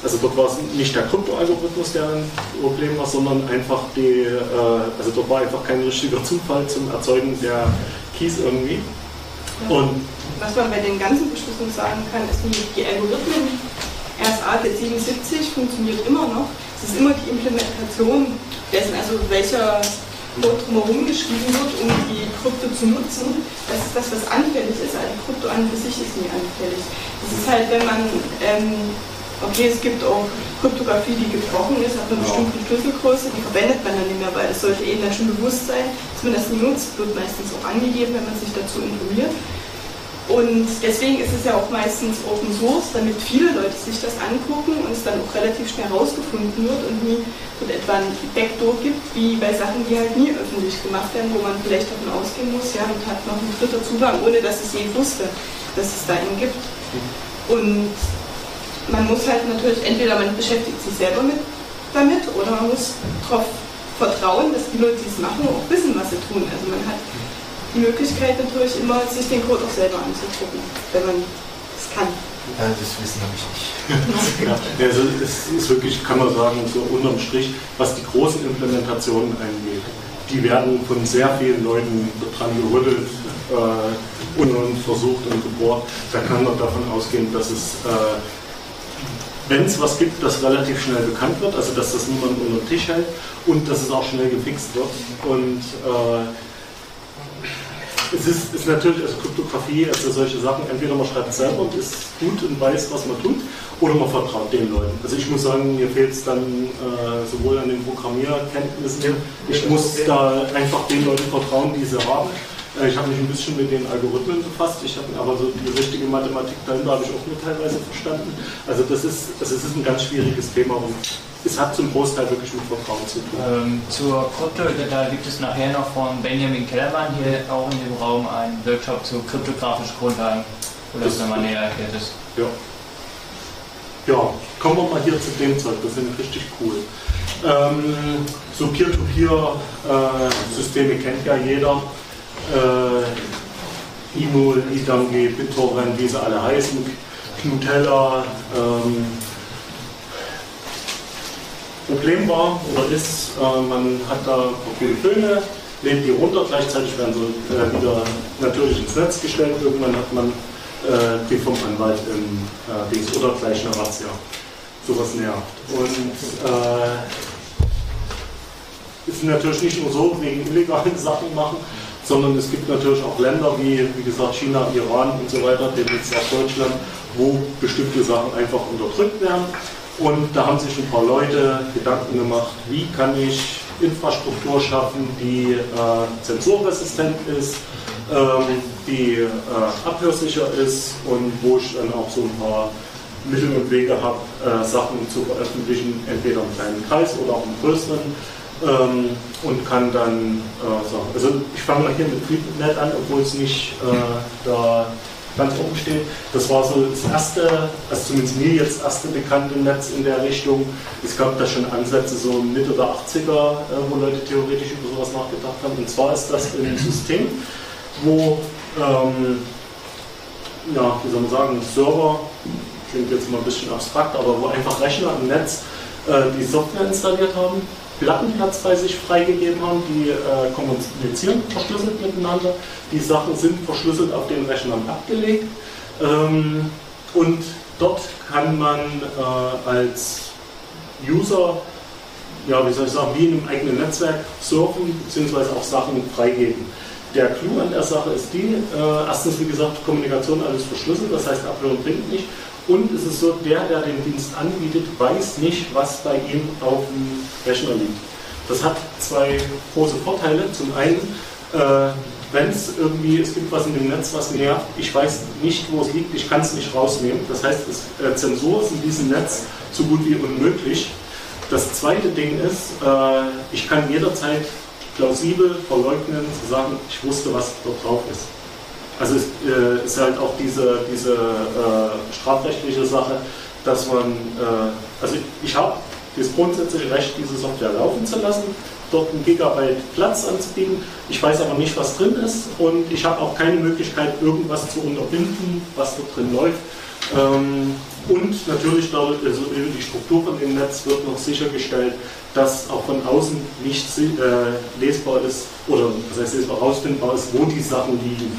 A: Also dort war es nicht der Kryptoalgorithmus, der ein Problem war, sondern einfach also dort war einfach kein richtiger Zufall zum Erzeugen der Keys irgendwie.
B: Ja.
A: Und
B: was man bei den ganzen Verschlüsselungen sagen kann, ist, die Algorithmen RSA 77 funktioniert immer noch. Es ist immer die Implementation dessen, also welcher Code drumherum geschrieben wird, um die Krypto zu nutzen. Das ist das, was anfällig ist, aber die Krypto an für sich ist nie anfällig. Das ist halt, wenn man, okay, es gibt auch Kryptographie, die gebrochen ist, ab einer bestimmten Schlüsselgröße, die verwendet man dann nicht mehr, weil es sollte eben dann schon bewusst sein, dass man das nie nutzt, wird meistens auch angegeben, wenn man sich dazu informiert. Und deswegen ist es ja auch meistens Open Source, damit viele Leute sich das angucken und es dann auch relativ schnell herausgefunden wird und nie so etwa ein Backdoor gibt, wie bei Sachen, die halt nie öffentlich gemacht werden, wo man vielleicht davon ausgehen muss, ja, und hat noch ein dritter Zugang, ohne dass es je wusste, dass es da einen gibt. Und man muss halt natürlich, entweder man beschäftigt sich selber damit oder man muss darauf vertrauen, dass die Leute, die es machen, auch wissen, was sie tun. Also man hat die Möglichkeit natürlich immer, sich den Code auch selber anzugucken, wenn man es kann.
F: Ja, das Wissen habe ich nicht.
A: ja, also es ist wirklich, kann man sagen, so unterm Strich, was die großen Implementationen angeht, die werden von sehr vielen Leuten dran gerüttelt und versucht und gebohrt. Da kann man davon ausgehen, dass es, wenn es was gibt, das relativ schnell bekannt wird, also dass das niemand unter den Tisch hält und dass es auch schnell gefixt wird. Und es ist natürlich, also Kryptographie, also solche Sachen, entweder man schreibt es selber und ist gut und weiß, was man tut, oder man vertraut den Leuten. Also ich muss sagen, mir fehlt es dann sowohl an den Programmierkenntnissen, ich muss da einfach den Leuten vertrauen, die sie haben. Ich habe mich ein bisschen mit den Algorithmen befasst, aber so die richtige Mathematik dahinter habe ich auch nur teilweise verstanden. Also das ist ein ganz schwieriges Thema und es hat zum Großteil wirklich mit Vertrauen zu tun.
E: Zur Krypto, da gibt es nachher noch von Benjamin Kellermann hier auch in dem Raum einen Workshop zu kryptografischen Grundlagen, wo das nochmal näher erklärt ist.
A: Ja. Ja, kommen wir mal hier zu dem Zeug, das sind richtig cool. So Peer-to-Peer-Systeme kennt ja jeder. Emul, Idangi, BitTorrent, wie sie alle heißen, Knutella. Problem war oder ist, man hat da viele Filme, lädt die runter, gleichzeitig werden sie wieder natürlich ins Netz gestellt. Irgendwann hat man die vom Anwalt im Dings oder gleich eine Razzia. Sowas nervt. Und ist natürlich nicht nur so wegen illegalen Sachen machen, sondern es gibt natürlich auch Länder wie gesagt, China, Iran und so weiter, demnächst auch Deutschland, wo bestimmte Sachen einfach unterdrückt werden. Und da haben sich ein paar Leute Gedanken gemacht, wie kann ich Infrastruktur schaffen, die zensurresistent ist, die abhörsicher ist und wo ich dann auch so ein paar Mittel und Wege habe, Sachen zu veröffentlichen, entweder im kleinen Kreis oder auch im größeren. Und kann dann sagen, also ich fange mal hier mit FreeNet an, obwohl es nicht da ganz oben steht. Das war so das erste, also zumindest mir jetzt erste bekannte Netz in der Richtung. Es gab da schon Ansätze so Mitte der 80er, wo Leute theoretisch über sowas nachgedacht haben. Und zwar ist das ein System, wo, ja, wie soll man sagen, Server, klingt jetzt mal ein bisschen abstrakt, aber wo einfach Rechner im Netz die Software installiert haben, Plattenplatz bei sich freigegeben haben, die kommunizieren verschlüsselt miteinander. Die Sachen sind verschlüsselt auf den Rechnern abgelegt und dort kann man als User, ja, wie soll ich sagen, wie in einem eigenen Netzwerk surfen bzw. auch Sachen freigeben. Der Clou an der Sache ist die, erstens wie gesagt, Kommunikation alles verschlüsselt, das heißt Abhören bringt nicht. Und es ist so, der den Dienst anbietet, weiß nicht, was bei ihm auf dem Rechner liegt. Das hat zwei große Vorteile. Zum einen, wenn es irgendwie, es gibt was in dem Netz, was nervt, ich weiß nicht, wo es liegt, ich kann es nicht rausnehmen. Das heißt, Zensur ist in diesem Netz so gut wie unmöglich. Das zweite Ding ist, ich kann jederzeit plausibel verleugnen, zu sagen, ich wusste, was dort drauf ist. Also es ist halt auch diese strafrechtliche Sache, dass man, also ich habe das grundsätzliche Recht, diese Software laufen zu lassen, dort 1 Gigabyte Platz anzubieten. Ich weiß aber nicht, was drin ist und ich habe auch keine Möglichkeit, irgendwas zu unterbinden, was dort drin läuft. Und natürlich also über die Strukturen im Netz wird noch sichergestellt, dass auch von außen nicht lesbar ist, oder was heißt lesbar, herausfindbar ist, wo die Sachen liegen.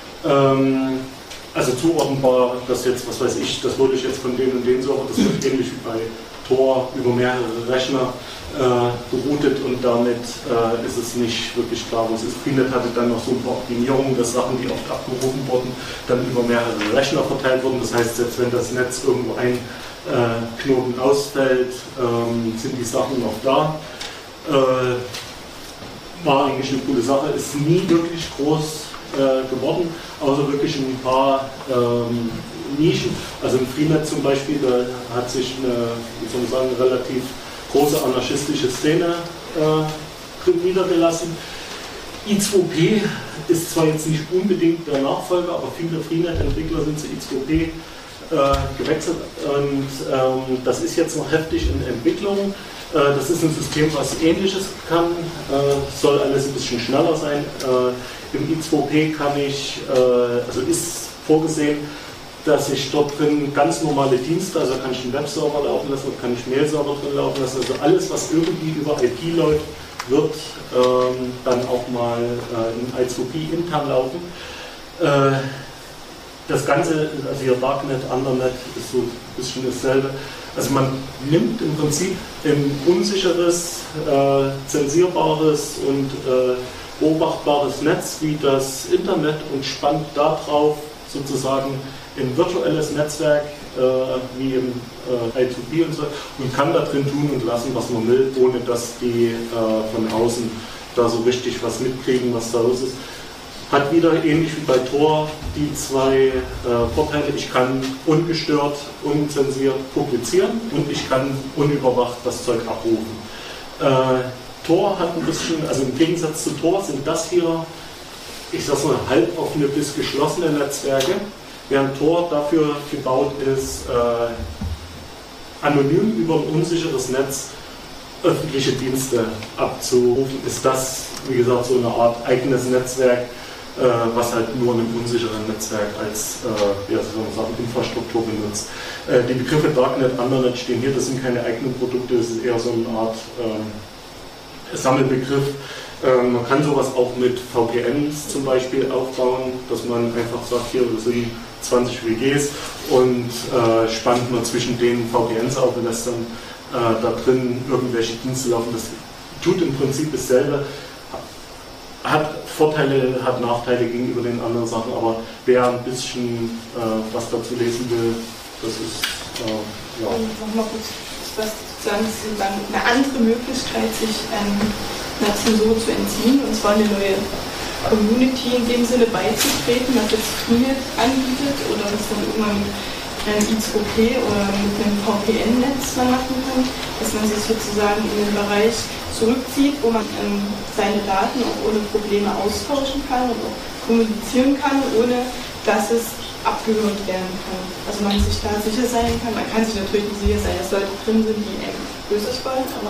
A: Also zuordnenbar, dass jetzt, was weiß ich, das wurde ich jetzt von denen und denen Server, das wird ähnlich wie bei Tor über mehrere Rechner geroutet und damit ist es nicht wirklich klar, wo es ist. Freenet hatte dann noch so ein paar Optimierungen, dass Sachen, die oft abgerufen wurden, dann über mehrere Rechner verteilt wurden. Das heißt, selbst wenn das Netz irgendwo ein Knoten ausfällt, sind die Sachen noch da. War eigentlich eine coole Sache, ist nie wirklich groß geworden, außer wirklich ein paar Nischen. Also im Freenet zum Beispiel, da hat sich eine, wie soll man sagen, eine relativ große anarchistische Szene niedergelassen. I2P ist zwar jetzt nicht unbedingt der Nachfolger, aber viele Freenet-Entwickler sind zu I2P gewechselt und das ist jetzt noch heftig in Entwicklung. Das ist ein System, was Ähnliches kann, soll alles ein bisschen schneller sein. Im I2P kann ich, also ist vorgesehen, dass ich dort drin ganz normale Dienste, also kann ich einen Webserver laufen lassen, kann ich Mail-Server drin laufen lassen, also alles, was irgendwie über IP läuft, wird dann auch mal in I2P intern laufen. Das Ganze, also hier Darknet, Undernet, ist so ein bisschen dasselbe. Also man nimmt im Prinzip ein unsicheres, zensierbares und beobachtbares Netz wie das Internet und spannt darauf sozusagen ein virtuelles Netzwerk wie im I2P und so und kann da drin tun und lassen, was man will, ohne dass die von außen da so richtig was mitkriegen, was da los ist. Hat wieder ähnlich wie bei Tor die zwei Vorteile. Ich kann ungestört, unzensiert publizieren und ich kann unüberwacht das Zeug abrufen. Tor hat ein bisschen, also im Gegensatz zu Tor sind das hier, ich sag mal, halboffene bis geschlossene Netzwerke, während Tor dafür gebaut ist, anonym über ein unsicheres Netz öffentliche Dienste abzurufen. Ist das, wie gesagt, so eine Art eigenes Netzwerk, was halt nur ein unsicheren Netzwerk als ja, soll man sagen, Infrastruktur benutzt. Die Begriffe Darknet, Undernet stehen hier, das sind keine eigenen Produkte, das ist eher so eine Art Sammelbegriff. Man kann sowas auch mit VPNs zum Beispiel aufbauen, dass man einfach sagt, hier sind 20 WGs und spannt man zwischen den VPNs auf und lässt dann da drin irgendwelche Dienste laufen. Das tut im Prinzip dasselbe. Hat Vorteile, hat Nachteile gegenüber den anderen Sachen, aber wer ein bisschen was dazu lesen will, das ist ja.
B: Und nochmal kurz was sozusagen eine andere Möglichkeit, sich einer Zensur zu entziehen, und zwar eine neue Community in dem Sinne beizutreten, was jetzt Freenet anbietet oder was dann irgendwann mit einem I2P oder mit einem VPN-Netz man machen kann, dass man sich sozusagen in den Bereich zurückzieht, wo man seine Daten auch ohne Probleme austauschen kann und auch kommunizieren kann, ohne dass es abgehört werden kann. Also man sich da sicher sein kann. Man kann sich natürlich nicht sicher sein, dass Leute drin sind, die einem Böses wollen, aber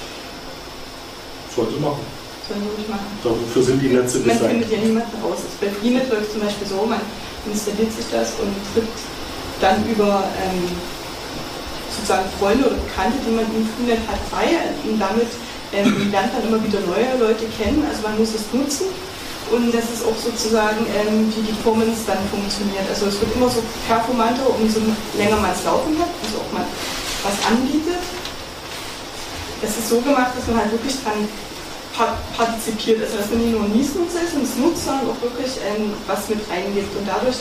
A: sollte machen.
B: Sollen wir nicht machen.
A: Dafür sind die Netze
B: designt. Man findet ja niemanden raus. Bei Freenet läuft zum Beispiel so, man installiert sich das und tritt dann über sozusagen Freunde oder Bekannte, die man im Freenet hat, bei und damit lernt man immer wieder neue Leute kennen. Also man muss es nutzen. Und das ist auch sozusagen, wie die Performance dann funktioniert. Also es wird immer so performanter, umso länger man es laufen hat, also auch man was anbietet. Es ist so gemacht, dass man halt wirklich dran partizipiert, also dass man nicht nur ein Niesnutzer ist und es nutzt, sondern auch wirklich was mit reingibt. Und dadurch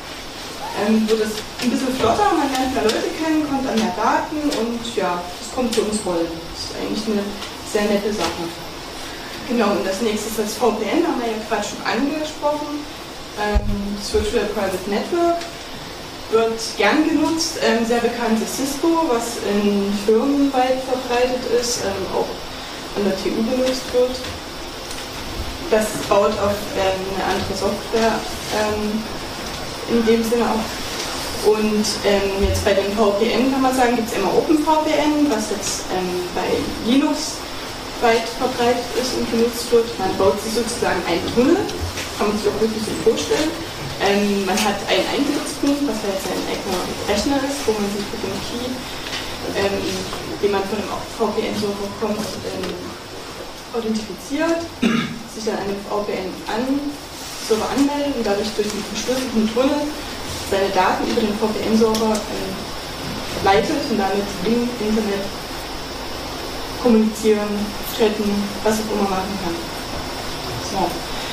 B: wird es ein bisschen flotter, man lernt mehr Leute kennen, kommt an mehr Daten und ja, das kommt für uns rollen. Das ist eigentlich eine sehr nette Sache. Genau, und das nächste ist das VPN, haben wir ja gerade schon angesprochen. Das Virtual Private Network wird gern genutzt, sehr bekannt ist Cisco, was in Firmen weit verbreitet ist, auch an der TU benutzt wird. Das baut auf eine andere Software in dem Sinne auch. Und jetzt bei dem VPN kann man sagen, gibt es immer OpenVPN, was jetzt bei Linux weit verbreitet ist und genutzt wird. Man baut sich sozusagen einen Tunnel, kann man sich auch wirklich so vorstellen, Man hat einen Eintrittspunkt, was halt sein eigener Rechner ist, wo man sich mit dem Key, den man von dem VPN-Server kommt, authentifiziert, sich dann an den VPN-Server anmeldet und dadurch durch einen verschlüsselten Tunnel seine Daten über den VPN-Server leitet und damit im Internet kommunizieren, chatten, was auch immer machen kann. So.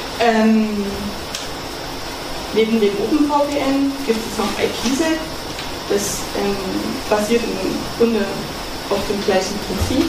B: Neben dem OpenVPN gibt es noch IPsec. Das basiert im Grunde auf dem gleichen Prinzip.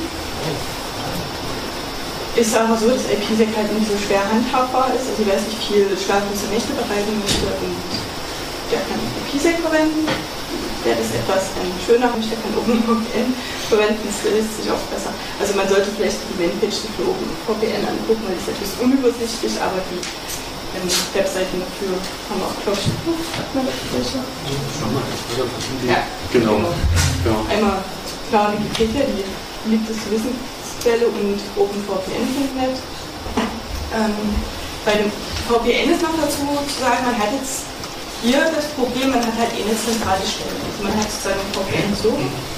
B: Ist aber so, dass IPsec halt nicht so schwer handhabbar ist. Also wer sich viel schlaflose Nächte bereiten möchte und der kann IPsec verwenden. Wer das etwas schöner möchte, der kann OpenVPN verwenden. Das lässt sich auch besser. Also man sollte vielleicht die Mainpage für OpenVPN angucken, weil das ist etwas unübersichtlich, aber die Webseiten dafür haben wir auch, glaube ich, hat man das welche? Ja, genau. Ja. Einmal klar Wikipedia, die beliebteste Wissensquelle und OpenVPN.net. Bei dem VPN ist noch dazu zu sagen, man hat jetzt hier das Problem, man hat halt eine zentrale Stelle. Also man hat sozusagen ein VPN so,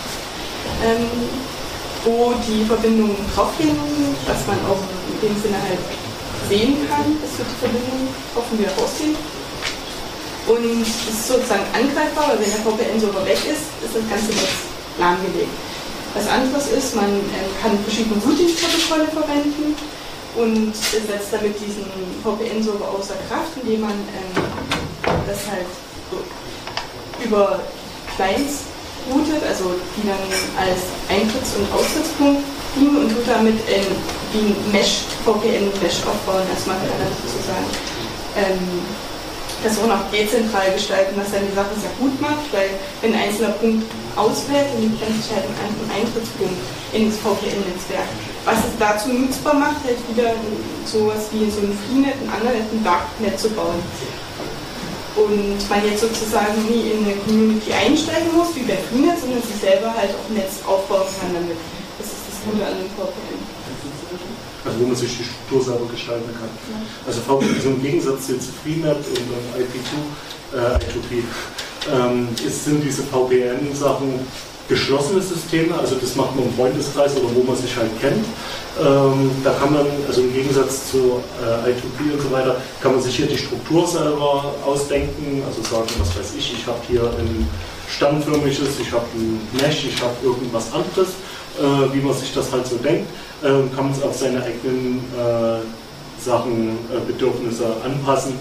B: wo die Verbindungen draufgehen müssen, dass man auch in dem Sinne halt sehen kann, dass wir die Verbindung offen wieder rausziehen. Und es ist sozusagen angreifbar, weil wenn der VPN-Server weg ist, ist das Ganze jetzt lahmgelegt. Was anderes ist, man kann verschiedene Routing-Protokolle verwenden und setzt damit diesen VPN-Server außer Kraft, indem man das halt so über Clients routet, also die dann als Eintritts- und Austrittspunkt dienen und tut damit wie ein VPN-Mesh aufbauen, erstmal sozusagen. Das auch noch dezentral gestalten, was dann die Sache sehr gut macht, weil wenn ein einzelner Punkt ausfällt, dann kann sich halt ein Eintrittspunkt in das VPN-Netzwerk. Was es dazu nutzbar macht, halt wieder sowas wie so ein Freenet, ein Andernet, ein Darknet zu bauen. Und man jetzt sozusagen nie in eine Community einsteigen muss, wie bei Freenet, sondern sich selber halt auch ein Netz aufbauen kann damit. Das ist das Gute an dem VPN.
A: Also wo man sich die Struktur selber gestalten kann. Ja. Also VPN, so im Gegensatz zu Freenet und I2P, sind diese VPN-Sachen geschlossene Systeme, also das macht man im Freundeskreis oder wo man sich halt kennt. Da kann man, also im Gegensatz zu I2P und so weiter, kann man sich hier die Struktur selber ausdenken, also sagen, was weiß ich habe hier ein stammförmiges, ich habe ein Mesh, ich habe irgendwas anderes, wie man sich das halt so denkt, kann man es auf seine eigenen Sachen, Bedürfnisse anpassen.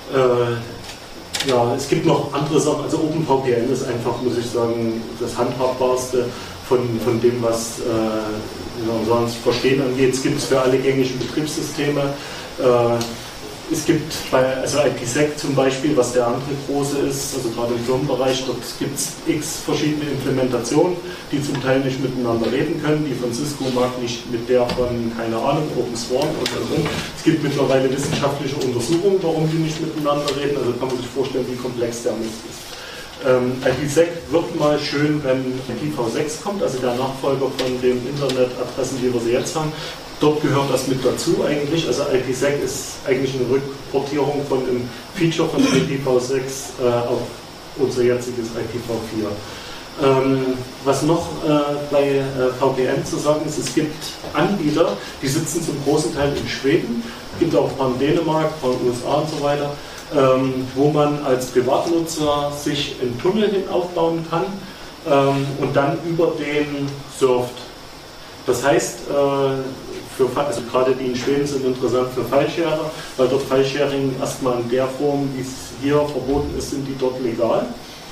A: Ja, es gibt noch andere Sachen, also OpenVPN ist einfach, muss ich sagen, das handhabbarste von dem, was sonst Verstehen angeht. Es gibt es für alle gängigen Betriebssysteme. Es gibt also IPsec zum Beispiel, was der andere große ist, also gerade im Firmenbereich, dort gibt es x verschiedene Implementationen, die zum Teil nicht miteinander reden können. Die von Cisco mag nicht mit der von, keine Ahnung, OpenSwarm und. Es gibt mittlerweile wissenschaftliche Untersuchungen, warum die nicht miteinander reden, also kann man sich vorstellen, wie komplex der Mist ist. IPsec wird mal schön, wenn IPv6 kommt, also der Nachfolger von den Internetadressen, die wir sie jetzt haben. Dort gehört das mit dazu eigentlich. Also IPsec ist eigentlich eine Rückportierung von einem Feature von IPv6 auf unser jetziges IPv4. Was noch bei VPN zu sagen ist, es gibt Anbieter, die sitzen zum großen Teil in Schweden, es gibt auch ein paar in Dänemark, ein paar in den USA und so weiter, wo man als Privatnutzer sich einen Tunnel hin aufbauen kann und dann über den surft. Das heißt, also gerade die in Schweden sind interessant für File-Sharer, weil dort File-Sharing erstmal in der Form, wie es hier verboten ist, sind die dort legal.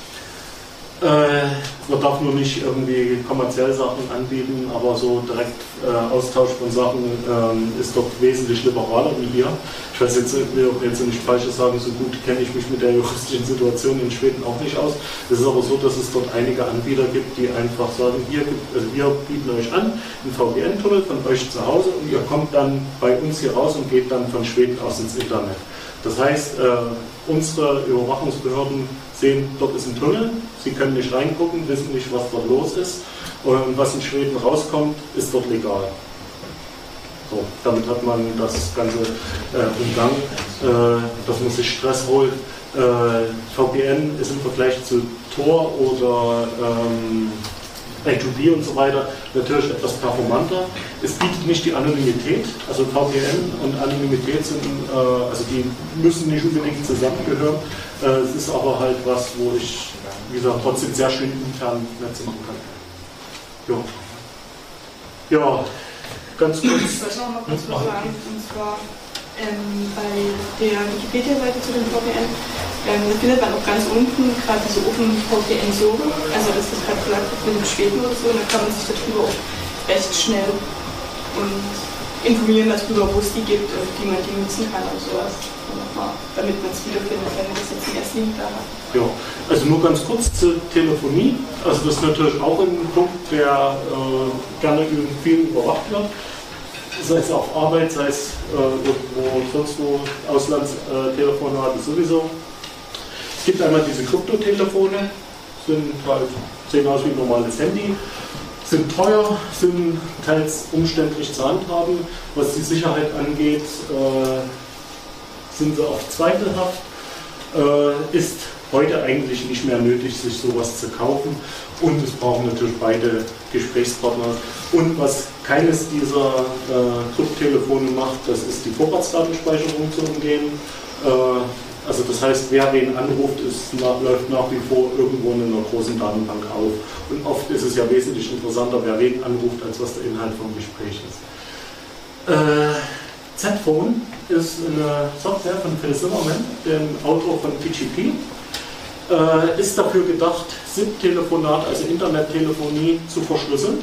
A: Man darf nur nicht irgendwie kommerziell Sachen anbieten, aber so direkt Austausch von Sachen ist dort wesentlich liberaler wie hier. Ich weiß jetzt, ich will auch jetzt nicht Falsches sagen, so gut kenne ich mich mit der juristischen Situation in Schweden auch nicht aus. Es ist aber so, dass es dort einige Anbieter gibt, die einfach sagen, wir bieten euch an, einen VPN-Tunnel von euch zu Hause und ihr kommt dann bei uns hier raus und geht dann von Schweden aus ins Internet. Das heißt, unsere Überwachungsbehörden sehen, dort ist ein Tunnel, sie können nicht reingucken, wissen nicht, was dort los ist und was in Schweden rauskommt, ist dort legal. So, damit hat man das Ganze umgangen, dass man sich Stress holt, VPN ist im Vergleich zu Tor oder I2P und so weiter natürlich etwas performanter. Es bietet nicht die Anonymität, also VPN und Anonymität sind, also die müssen nicht unbedingt zusammengehören. Es ist aber halt was, wo ich, wie gesagt, trotzdem sehr schön intern Netze machen kann. Ja, ganz kurz.
B: Ich wollte noch mal kurz was sagen, und zwar bei der Wikipedia-Seite zu den VPN, da findet man auch ganz unten gerade diese OpenVPN-Suche, also das ist gerade gesagt mit dem Schweden oder so, und da kann man sich darüber auch recht schnell und informieren darüber, wo es die gibt und wie man die nutzen kann und sowas. Damit man es wiederfindet, wenn man das jetzt im ersten Link da hat.
A: Ja, also nur ganz kurz zur Telefonie. Also das ist natürlich auch ein Punkt, der gerne viel überwacht wird. Sei es auf Arbeit, sei es irgendwo sonst wo, Auslandstelefonate sowieso. Es gibt einmal diese Kryptotelefone, sind halt, sehen aus wie ein normales Handy, sind teuer, sind teils umständlich zu handhaben. Was die Sicherheit angeht, sind sie oft zweifelhaft. Ist heute eigentlich nicht mehr nötig, sich sowas zu kaufen. Und es brauchen natürlich beide Gesprächspartner. Und was keines dieser Kryptotelefone macht, das ist die Vorratsdatenspeicherung zu umgehen. Also das heißt, wer wen anruft, läuft nach wie vor irgendwo in einer großen Datenbank auf. Und oft ist es ja wesentlich interessanter, wer wen anruft, als was der Inhalt vom Gespräch ist. Z-Phone ist eine Software von Phil Zimmermann, dem Autor von PGP. Ist dafür gedacht, SIP-Telefonat, also Internettelefonie, zu verschlüsseln.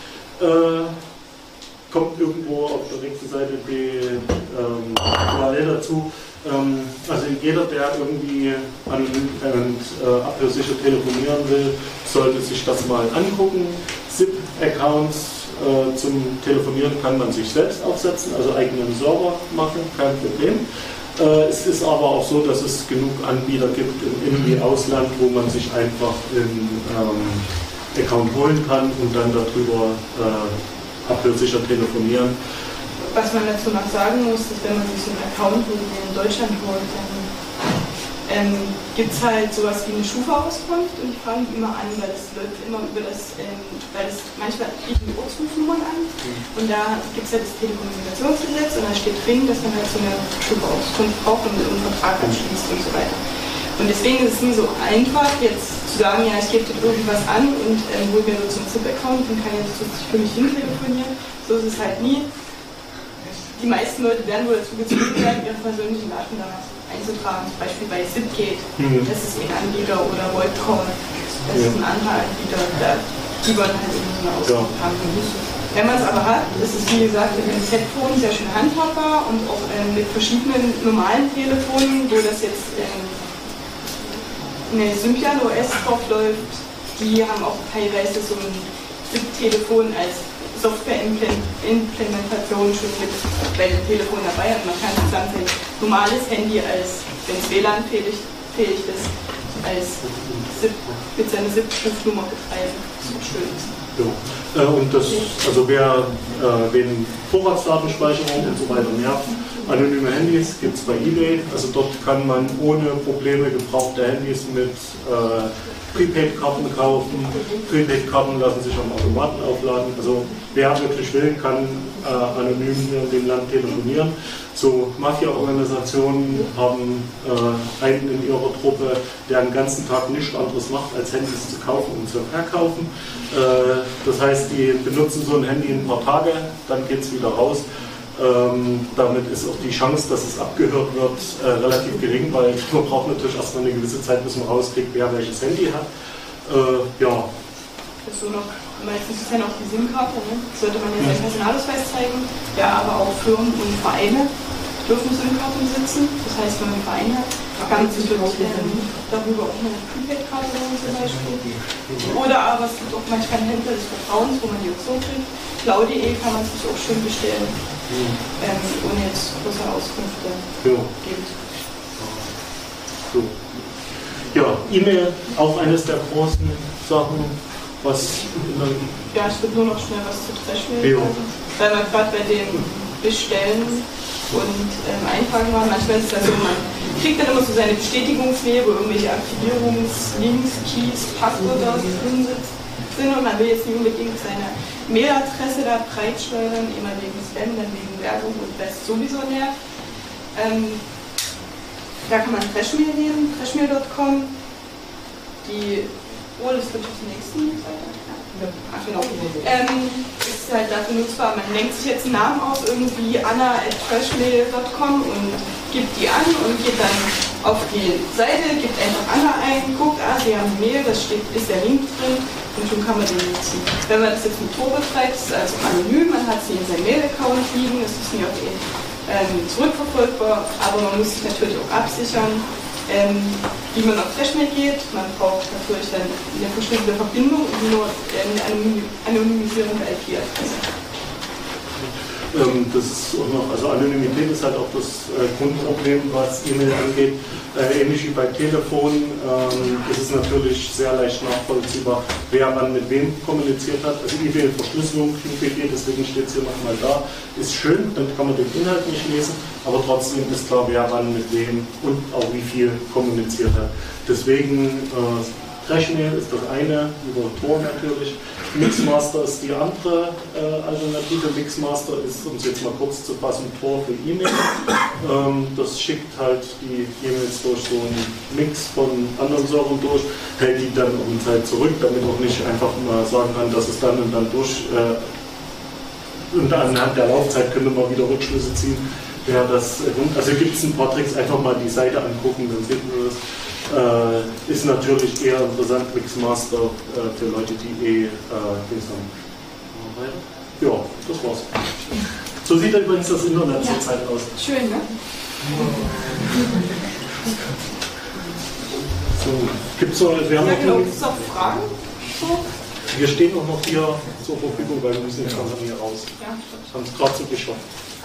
A: Kommt irgendwo auf der rechten Seite die URL dazu. Also jeder, der irgendwie anonym und abhörsicher telefonieren will, sollte sich das mal angucken. SIP-Accounts zum Telefonieren kann man sich selbst aufsetzen, also eigenen Server machen, kein Problem. Es ist aber auch so, dass es genug Anbieter gibt im In- wie Ausland, wo man sich einfach einen Account holen kann und dann darüber abhörsicher telefonieren.
B: Was man dazu noch sagen muss, ist, wenn man sich so einen Account in Deutschland holt, dann gibt es halt sowas wie eine Schufa-Auskunft und die fragen die immer an, weil das läuft immer über das, weil das manchmal bieten Ortsrufnummern an und da gibt es halt das Telekommunikationsgesetz und da steht drin, dass man halt so eine Schufa-Auskunft braucht und einen Vertrag abschließt und so weiter. Und deswegen ist es nie so einfach, jetzt zu sagen, ja, ich gebe dir irgendwas an und hole mir so zum ZIP-Account und kann jetzt für mich hin telefonieren. So ist es halt nie. Die meisten Leute werden wohl dazu gezwungen werden, ihre persönlichen Daten da einzutragen. Zum Beispiel bei Zipgate, das ist ein Anbieter, oder WorldCoin, das ist ein anderer Anbieter. Die wollen halt irgendwie so eine Auskunft haben. Wenn man es aber hat, ist es wie gesagt mit dem Z-Phone sehr schön handhabbar und auch mit verschiedenen normalen Telefonen, wo das jetzt eine Symbian OS drauf läuft, die haben auch teilweise so ein ZIP-Telefon als Software-Implementation schon mit bei dem Telefon dabei und man kann sozusagen sein normales Handy, als wenn es WLAN-fähig ist, als SIP, mit seiner SIP-Rufnummer betreiben. So schön ist.
A: Ja. Und das, also wer wen Vorratsdatenspeicherung und so weiter nervt, anonyme Handys gibt es bei eBay, also dort kann man ohne Probleme gebrauchte Handys mit Prepaid-Karten kaufen. Prepaid-Karten lassen sich am Automaten aufladen. Also wer wirklich will, kann anonym hier in dem Land telefonieren. So Mafia-Organisationen haben einen in ihrer Truppe, der den ganzen Tag nichts anderes macht, als Handys zu kaufen und zu verkaufen. Das heißt, die benutzen so ein Handy ein paar Tage, dann geht es wieder raus. Damit ist auch die Chance, dass es abgehört wird, relativ gering, weil man braucht natürlich erstmal eine gewisse Zeit, bis man rauskriegt, wer welches Handy hat. Ja.
B: Das ist so noch, meistens ist ja noch die SIM-Karte, ne? Sollte man ja seinen Personalausweis zeigen. Ja, aber auch Firmen und Vereine dürfen SIM-Karten besitzen. Das heißt, wenn man einen Verein hat, kann man sich darüber auch eine Prepaid-Karte holen zum Beispiel. Oder aber es gibt auch manchmal Händler des Vertrauens, wo man die auch so kriegt. Blau.de kann man sich auch schön bestellen, ohne jetzt größere Auskünfte gibt.
A: So. Ja, E-Mail, auch eines der großen Sachen, was...
B: Ja, ich würde nur noch schnell was zu Thresh-Mail sagen, weil man gerade bei dem Bestellen und Eintragen war. Manchmal ist es ja so, man kriegt dann immer so seine Bestätigungsmail, wo irgendwelche Aktivierungslinks, Keys, Passwörter drin sind und man will jetzt nicht unbedingt seine Mailadresse da breitschleudern, immer wegen Spam, dann wegen Werbung und Rest sowieso nervt. Da kann man Freshmail nehmen, freshmail.com. Das wird auf der nächsten Seite. Ach, genau. Ist halt dafür nutzbar, man denkt sich jetzt einen Namen aus, irgendwie anna@freshmail.com und gibt die an und geht dann auf die Seite, gibt einfach Anna ein, guckt, sie haben eine Mail, ist der Link drin und schon kann man den nutzen. Wenn man das jetzt mit Tor betreibt, ist es also anonym, man hat sie in seinem Mail-Account liegen, das ist nicht auf ihn zurückverfolgbar, aber man muss sich natürlich auch absichern, wie man auf Freshmail geht. Man braucht natürlich dann eine bestimmte Verbindung und nur eine Anonymisierung der IP-Adresse.
A: Das ist auch noch, also Anonymität ist halt auch das Grundproblem, was E-Mail angeht. Ähnlich wie bei Telefon ist es natürlich sehr leicht nachvollziehbar, wer wann mit wem kommuniziert hat. Also E-Mail-Verschlüsselung, QPG, deswegen steht es hier nochmal da, ist schön, dann kann man den Inhalt nicht lesen, aber trotzdem ist klar, wer wann mit wem und auch wie viel kommuniziert hat. Deswegen Freshmail ist das eine, über Tor natürlich. Mixmaster ist die andere Alternative. Mixmaster ist, um es jetzt mal kurz zu fassen, Tor für E-Mail. Das schickt halt die E-Mails durch so einen Mix von anderen Servern durch, hält die dann um Zeit zurück, damit auch nicht einfach mal sagen kann, dass es dann und dann durch. Und anhand der Laufzeit könnte man wieder Rückschlüsse ziehen. Ja, also gibt es ein paar Tricks, einfach mal die Seite angucken, dann sieht man das. Ist natürlich eher interessant, Mixmaster für Leute, die Dings haben. Ja, das war's. So sieht übrigens das Internet zurzeit aus.
B: Schön, ne?
A: So, gibt's noch, wir haben
B: noch Fragen? So?
A: Wir stehen auch noch hier zur Verfügung, weil wir müssen jetzt langsam hier raus. Ja. Haben es gerade so geschafft.